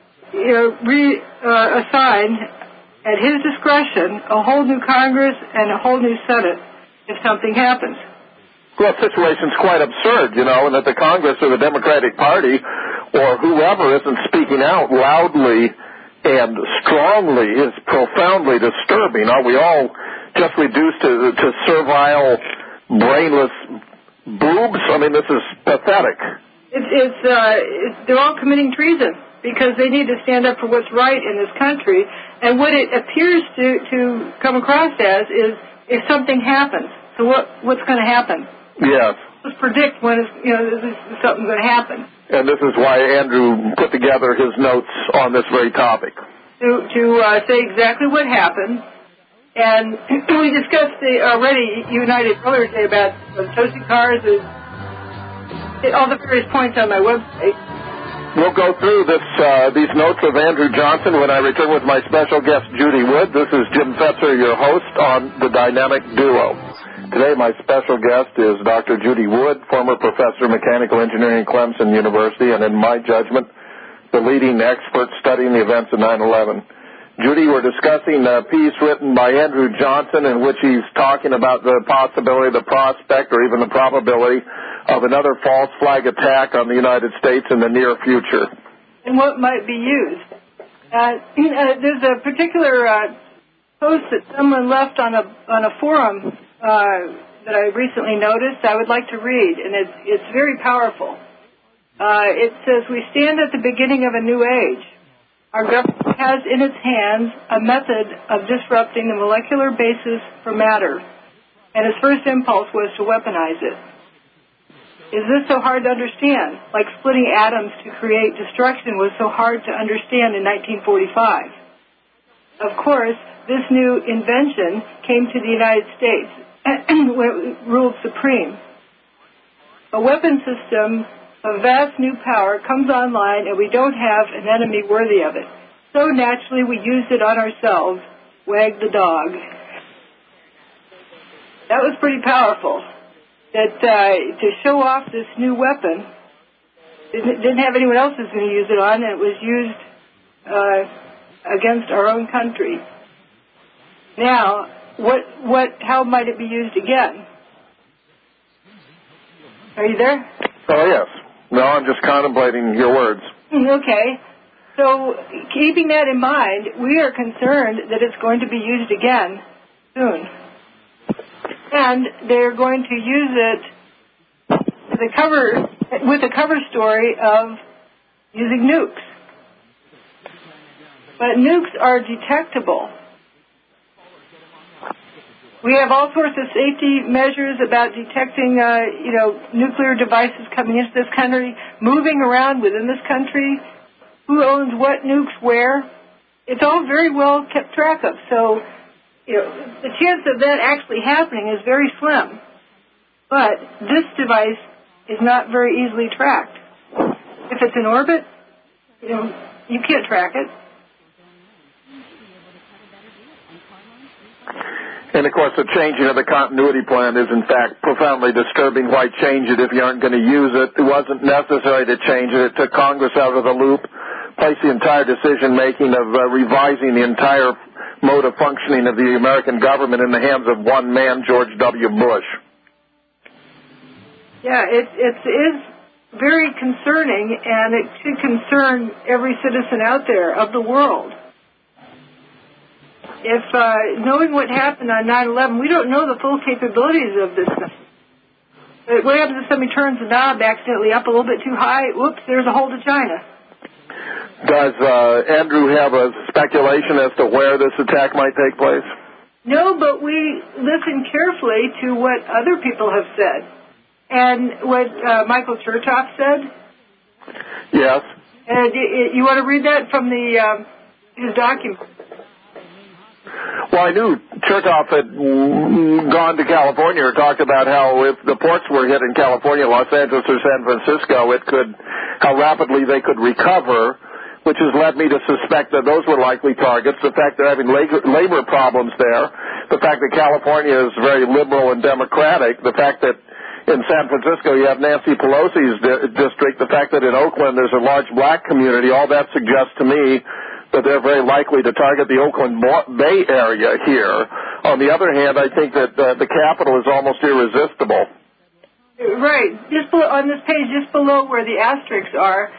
reassign at his discretion a whole new Congress and a whole new Senate if something happens. Well, the situation's quite absurd, and that the Congress or the Democratic Party or whoever isn't speaking out loudly and strongly is profoundly disturbing. Are we all just reduced to servile, brainless boobs? I mean, this is pathetic. They're all committing treason because they need to stand up for what's right in this country. And what it appears to come across as is if something happens. So what's going to happen? Yes. Let's predict when something's going to happen. And this is why Andrew put together his notes on this very topic. To say exactly what happened. And we discussed already, you and I did earlier today, about toasting cars, all the various points on my website. We'll go through these notes of Andrew Johnson when I return with my special guest, Judy Wood. This is Jim Fetzer, your host on The Dynamic Duo. Today, my special guest is Dr. Judy Wood, former professor of mechanical engineering at Clemson University, and in my judgment, the leading expert studying the events of 9/11. Judy, we're discussing a piece written by Andrew Johnson in which he's talking about the possibility, the prospect, or even the probability of another false flag attack on the United States in the near future. And what might be used? There's a particular post that someone left on a forum that I recently noticed I would like to read, and it's very powerful. It says, "We stand at the beginning of a new age. Our government has in its hands a method of disrupting the molecular basis for matter, and its first impulse was to weaponize it. Is this so hard to understand? Like splitting atoms to create destruction was so hard to understand in 1945. Of course, this new invention came to the United States when it ruled supreme. A weapon system of vast new power comes online, and we don't have an enemy worthy of it. So naturally, we used it on ourselves. Wag the dog." That was pretty powerful. That to show off this new weapon, didn't have anyone else who's going to use it on, and it was used against our own country. Now, how might it be used again? Are you there? Oh, yes. No, I'm just contemplating your words. Okay. So, keeping that in mind, we are concerned that it's going to be used again soon. And they're going to use it with a cover story of using nukes. But nukes are detectable. We have all sorts of safety measures about detecting, nuclear devices coming into this country, moving around within this country, who owns what nukes where. It's all very well kept track of. So, the chance of that actually happening is very slim. But this device is not very easily tracked. If it's in orbit, you can't track it. And, of course, the changing of the continuity plan is, in fact, profoundly disturbing. Why change it if you aren't going to use it? It wasn't necessary to change it. It took Congress out of the loop, placed the entire decision-making of revising the entire mode of functioning of the American government in the hands of one man, George W. Bush. Yeah, it is very concerning, and it should concern every citizen out there of the world. If knowing what happened on 9/11, we don't know the full capabilities of this thing. What happens if somebody turns the knob accidentally up a little bit too high? Whoops, there's a hole to China. Does Andrew have a speculation as to where this attack might take place? No, but we listen carefully to what other people have said. And what Michael Chertoff said? Yes. You want to read that from his document? Well, I knew Chertoff had gone to California or talked about how if the ports were hit in California, Los Angeles or San Francisco, how rapidly they could recover, which has led me to suspect that those were likely targets. The fact they're having labor problems there, the fact that California is very liberal and democratic, the fact that in San Francisco you have Nancy Pelosi's district, the fact that in Oakland there's a large black community, all that suggests to me that they're very likely to target the Oakland Bay area here. On the other hand, I think that the capital is almost irresistible. Right. Just on this page, just below where the asterisks are,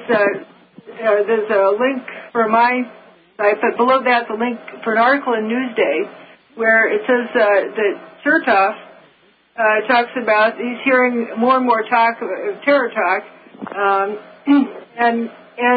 there's a link for my site, but below that, the link for an article in Newsday where it says that Chertoff talks about he's hearing more and more talk of terror talk, and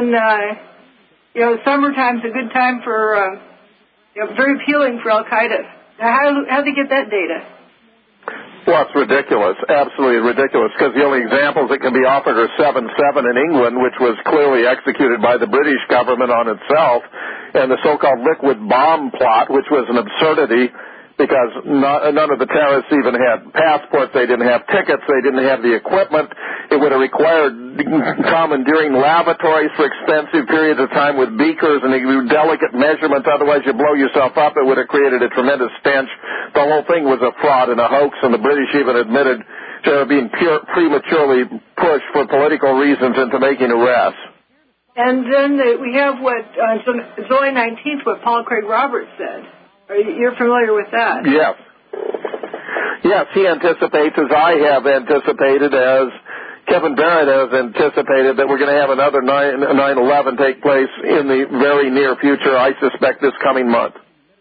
summertime's a good time for very appealing for Al Qaeda. How do they get that data? Well, it's ridiculous, absolutely ridiculous, because the only examples that can be offered are 7/7 in England, which was clearly executed by the British government on itself, and the so-called liquid bomb plot, which was an absurdity because none of the terrorists even had passports, they didn't have tickets, they didn't have the equipment. It would have required commandeering lavatories for extensive periods of time with beakers and delicate measurements, otherwise you blow yourself up. It would have created a tremendous stench. The whole thing was a fraud and a hoax, and the British even admitted to being prematurely pushed for political reasons into making arrests. And then we have what, July 19th, what Paul Craig Roberts said. You're familiar with that? Yes. Yes, he anticipates, as I have anticipated, as Kevin Barrett has anticipated, that we're going to have another 9/11 take place in the very near future, I suspect this coming month.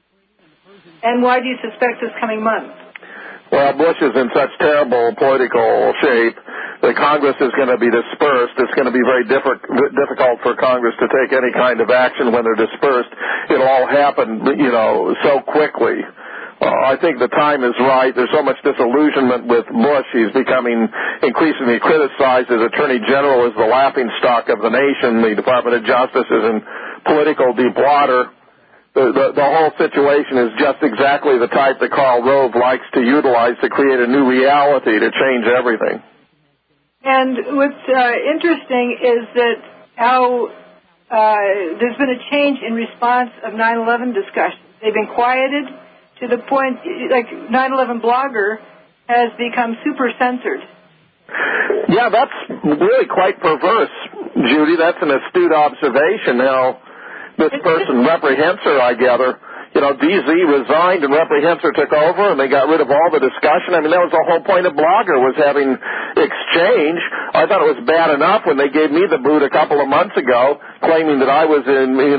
And why do you suspect this coming month? Well, Bush is in such terrible political shape that Congress is going to be dispersed. It's going to be very difficult for Congress to take any kind of action when they're dispersed. It'll all happen, so quickly. I think the time is right. There's so much disillusionment with Bush. He's becoming increasingly criticized as Attorney General as the laughingstock of the nation. The Department of Justice is in political deep water. The whole situation is just exactly the type that Karl Rove likes to utilize to create a new reality to change everything. And what's interesting is that how there's been a change in response of 9/11 discussions. They've been quieted to the point, like 9/11 blogger has become super censored. Yeah, that's really quite perverse, Judy. That's an astute observation. Now, this person, Reprehenser, I gather, DZ resigned and Reprehenser took over and they got rid of all the discussion. I mean, that was the whole point of Blogger, was having exchange. I thought it was bad enough when they gave me the boot a couple of months ago, claiming that I was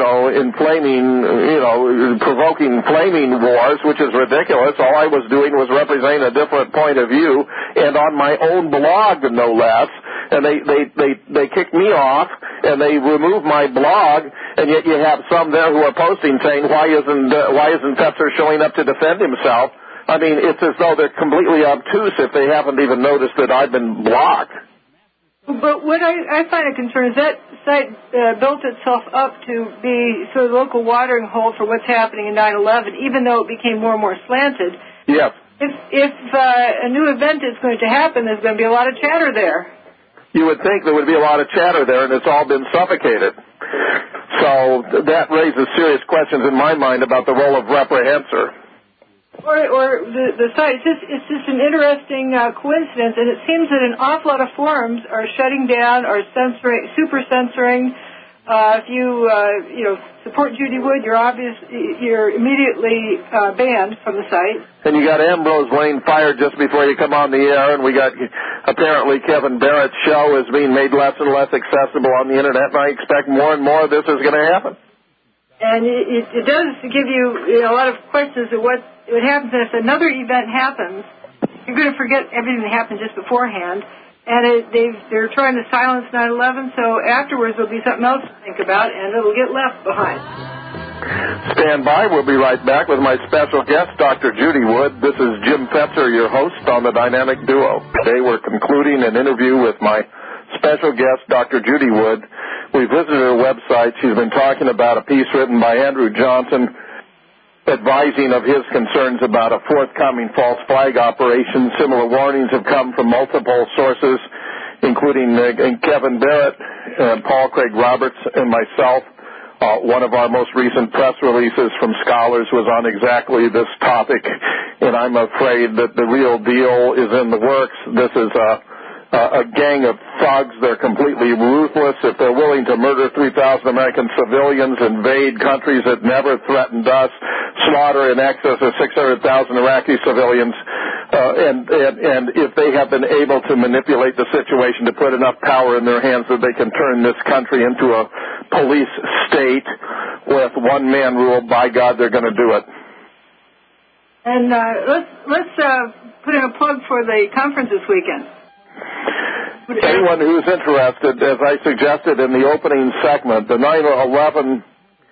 provoking flaming wars, which is ridiculous. All I was doing was representing a different point of view, and on my own blog, no less. And they kicked me off, and they removed my blog, and yet you have some there who are posting saying, why isn't Fetzer showing up to defend himself? I mean, it's as though they're completely obtuse if they haven't even noticed that I've been blocked. But what I find a concern is that site built itself up to be sort of a local watering hole for what's happening in 9/11, even though it became more and more slanted. Yes. If a new event is going to happen, there's going to be a lot of chatter there. You would think there would be a lot of chatter there, and it's all been suffocated. So that raises serious questions in my mind about the role of Reprehenser. Or the site. It's just an interesting coincidence, and it seems that an awful lot of forums are shutting down or censoring, super censoring. If you support Judy Wood, you're immediately banned from the site. And you got Ambrose Lane fired just before you come on the air, and we got apparently Kevin Barrett's show is being made less and less accessible on the internet, and I expect more and more of this is going to happen. And it does give you a lot of questions of what happens if another event happens you're going to forget everything that happened just beforehand. And they're trying to silence 9/11, so afterwards there'll be something else to think about, and it'll get left behind. Stand by. We'll be right back with my special guest, Dr. Judy Wood. This is Jim Fetzer, your host on the Dynamic Duo. Today we're concluding an interview with my special guest, Dr. Judy Wood. We visited her website. She's been talking about a piece written by Andrew Johnson advising of his concerns about a forthcoming false flag operation. Similar warnings have come from multiple sources, including Kevin Barrett, Paul Craig Roberts, and myself. One of our most recent press releases from scholars was on exactly this topic, and I'm afraid that the real deal is in the works. This is a gang of thugs. They're completely ruthless. If they're willing to murder 3,000 American civilians, invade countries that never threatened us, slaughter in excess of 600,000 Iraqi civilians, and if they have been able to manipulate the situation to put enough power in their hands that they can turn this country into a police state with one-man rule, by God, they're going to do it. And let's put in a plug for the conference this weekend. Anyone who's interested, as I suggested in the opening segment, the 9/11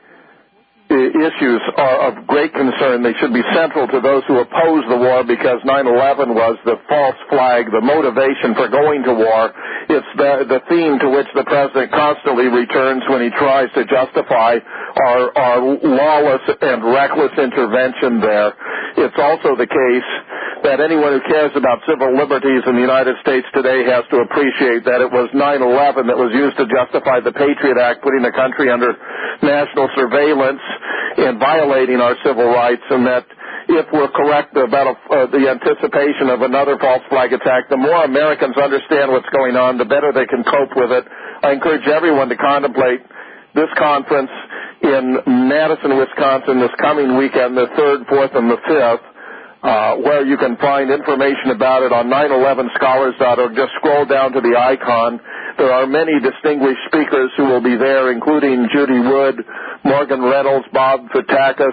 issues are of great concern. They should be central to those who oppose the war, because 9/11 was the false flag, the motivation for going to war. It's the theme to which the president constantly returns when he tries to justify our lawless and reckless intervention there. It's also the case that anyone who cares about civil liberties in the United States today has to appreciate that it was 9/11 that was used to justify the Patriot Act, putting the country under national surveillance and violating our civil rights, and that if we're correct about the anticipation of another false flag attack, the more Americans understand what's going on, the better they can cope with it. I encourage everyone to contemplate this conference in Madison, Wisconsin this coming weekend, the 3rd, 4th, and the 5th. Where you can find information about it on 911scholars.org. Just scroll down to the icon. There are many distinguished speakers who will be there, including Judy Wood, Morgan Reynolds, Bob Fatakis,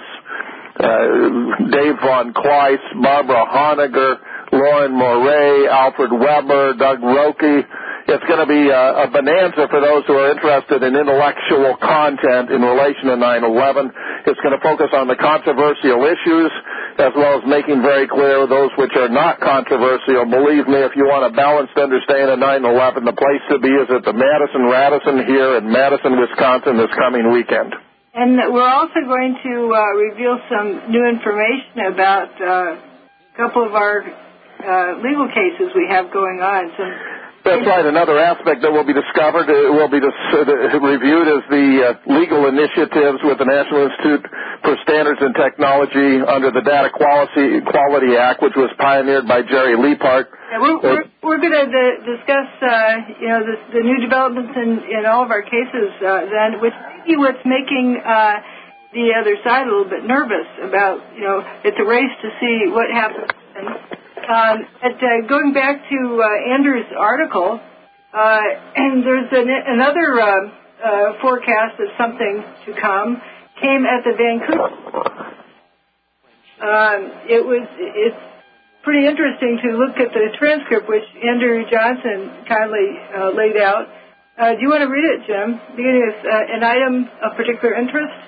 Dave Von Kleist, Barbara Honegger, Lauren Moray, Alfred Weber, Doug Roque. It's going to be a bonanza for those who are interested in intellectual content in relation to 9/11. It's going to focus on the controversial issues, as well as making very clear those which are not controversial. Believe me, if you want a balanced understanding of 9/11, the place to be is at the Madison-Radisson here in Madison, Wisconsin this coming weekend. And we're also going to reveal some new information about a couple of our legal cases we have going on. That's right. Another aspect that will be discovered, will be reviewed as the legal initiatives with the National Institute for Standards and Technology under the Data Quality Act, which was pioneered by Jerry Leapart. Yeah, we're going to discuss, the new developments in all of our cases then, which may be what's making the other side a little bit nervous about, it's a race to see what happens. Going back to Andrew's article, and there's another forecast of something to come, came at the Vancouver. It's pretty interesting to look at the transcript, which Andrew Johnson kindly laid out. Do you want to read it, Jim? Beginning with an item of particular interest?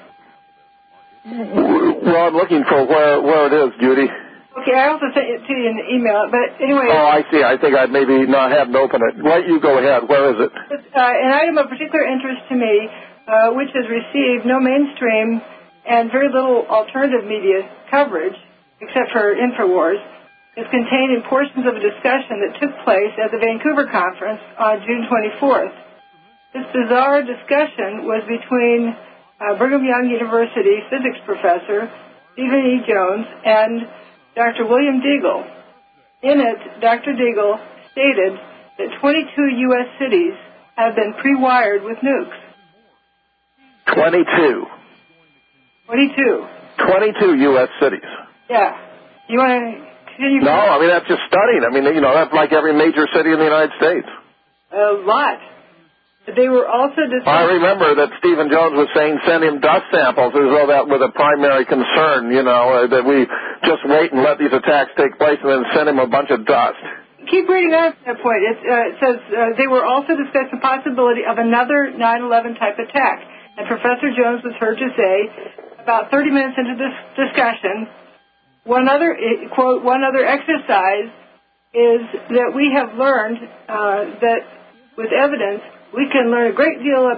Well, I'm looking for where it is, Judy. Okay, I also sent it to you in the email, but anyway. Oh, I see. I think I maybe not haven't opened it. Why don't you go ahead? Where is it? An item of particular interest to me, which has received no mainstream and very little alternative media coverage, except for InfoWars, is contained in portions of a discussion that took place at the Vancouver conference on June 24th. This bizarre discussion was between Brigham Young University physics professor Stephen E. Jones and Dr. William Deagle. In it, Dr. Deagle stated that 22 U.S. cities have been pre-wired with nukes. 22. 22 U.S. cities. Yeah. You want to continue? No, I mean, that's just stunning. I mean, that's like every major city in the United States. A lot. They were also discussing... I remember that Stephen Jones was saying send him dust samples as though that was a primary concern, that we just wait and let these attacks take place and then send him a bunch of dust. Keep reading on to that point. It says they were also discussing the possibility of another 9/11 type attack. And Professor Jones was heard to say, about 30 minutes into this discussion, one other exercise is that we have learned that with evidence we can learn a great deal.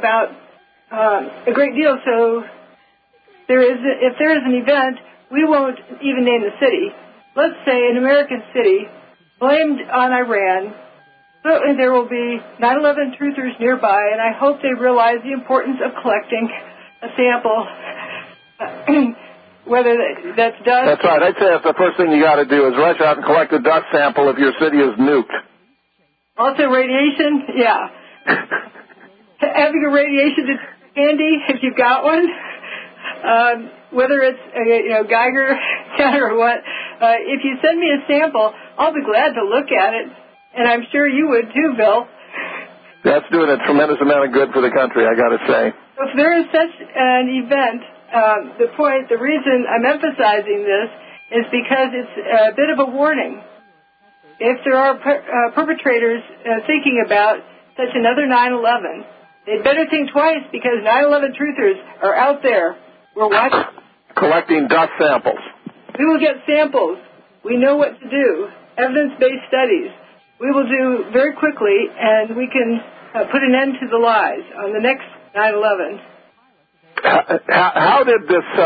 So if there is an event, we won't even name the city. Let's say an American city blamed on Iran. Certainly there will be 9/11 truthers nearby, and I hope they realize the importance of collecting a sample. Whether that's dust. That's right. I'd say that's the first thing you got to do is rush out and collect a dust sample if your city is nuked. Also radiation, yeah. Having a radiation detector handy if you've got one, whether it's Geiger counter or what. If you send me a sample, I'll be glad to look at it, and I'm sure you would too, Bill. That's doing a tremendous amount of good for the country, I got to say. If there is such an event, the reason I'm emphasizing this is because it's a bit of a warning. If there are perpetrators thinking about such another 9/11, they'd better think twice because 9/11 truthers are out there. We're watching. Collecting dust samples. We will get samples. We know what to do. Evidence-based studies. We will do very quickly, and we can put an end to the lies on the next 9/11. How did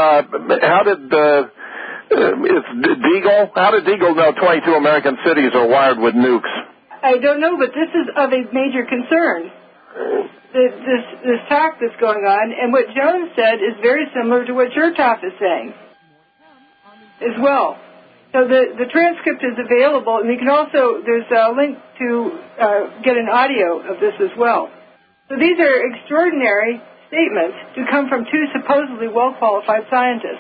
Deagle know 22 American cities are wired with nukes? I don't know, but this is of a major concern. This talk that's going on, and what Jones said is very similar to what Chertoff is saying as well. So the transcript is available, and you can also, there's a link to get an audio of this as well. So these are extraordinary statements to come from two supposedly well-qualified scientists.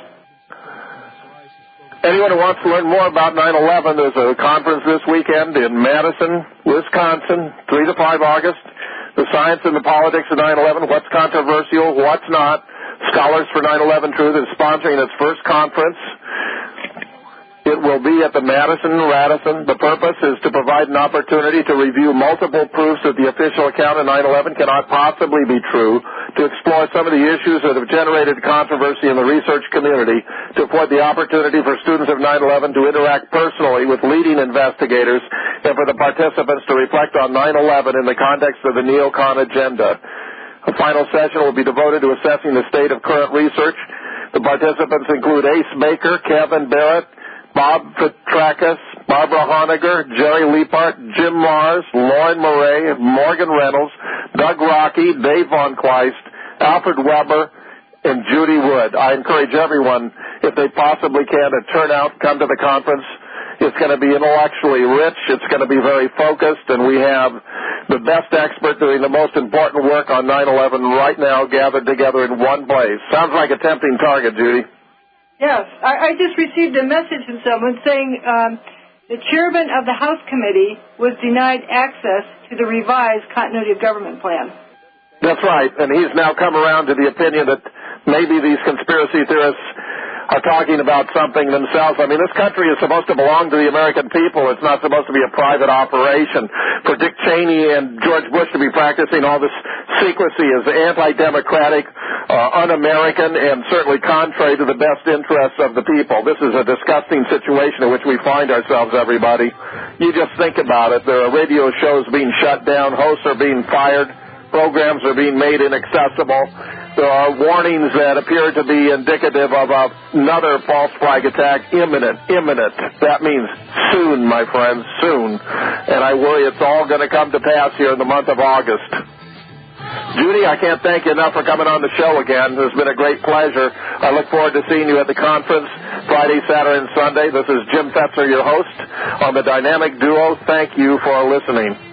Anyone who wants to learn more about 9/11, there's a conference this weekend in Madison, Wisconsin, 3 to 5 August. The Science and the Politics of 9/11, What's Controversial, What's Not. Scholars for 9/11 Truth is sponsoring its first conference. It will be at the Madison-Radisson. The purpose is to provide an opportunity to review multiple proofs that the official account of 9/11 cannot possibly be true, to explore some of the issues that have generated controversy in the research community, to afford the opportunity for students of 9/11 to interact personally with leading investigators, and for the participants to reflect on 9/11 in the context of the neocon agenda. A final session will be devoted to assessing the state of current research. The participants include Ace Baker, Kevin Barrett, Bob Petrakis, Barbara Honegger, Jerry Liepart, Jim Mars, Lauren Murray, Morgan Reynolds, Doug Rocky, Dave Von Kleist, Alfred Weber, and Judy Wood. I encourage everyone, if they possibly can, to turn out, come to the conference. It's going to be intellectually rich. It's going to be very focused, and we have the best expert doing the most important work on 9/11 right now gathered together in one place. Sounds like a tempting target, Judy. Yes. I just received a message from someone saying the chairman of the House Committee was denied access to the revised Continuity of Government Plan. That's right, and he's now come around to the opinion that maybe these conspiracy theorists are talking about something themselves. I mean, this country is supposed to belong to the American people. It's not supposed to be a private operation. For Dick Cheney and George Bush to be practicing all this secrecy is anti-democratic, un-American, and certainly contrary to the best interests of the people. This is a disgusting situation in which we find ourselves, everybody. You just think about it. There are radio shows being shut down, hosts are being fired, programs are being made inaccessible. There are warnings that appear to be indicative of another false flag attack imminent. That means soon, my friends, soon. And I worry it's all going to come to pass here in the month of August. Judy, I can't thank you enough for coming on the show again. It's been a great pleasure. I look forward to seeing you at the conference Friday, Saturday, and Sunday. This is Jim Fetzer, your host on the Dynamic Duo. Thank you for listening.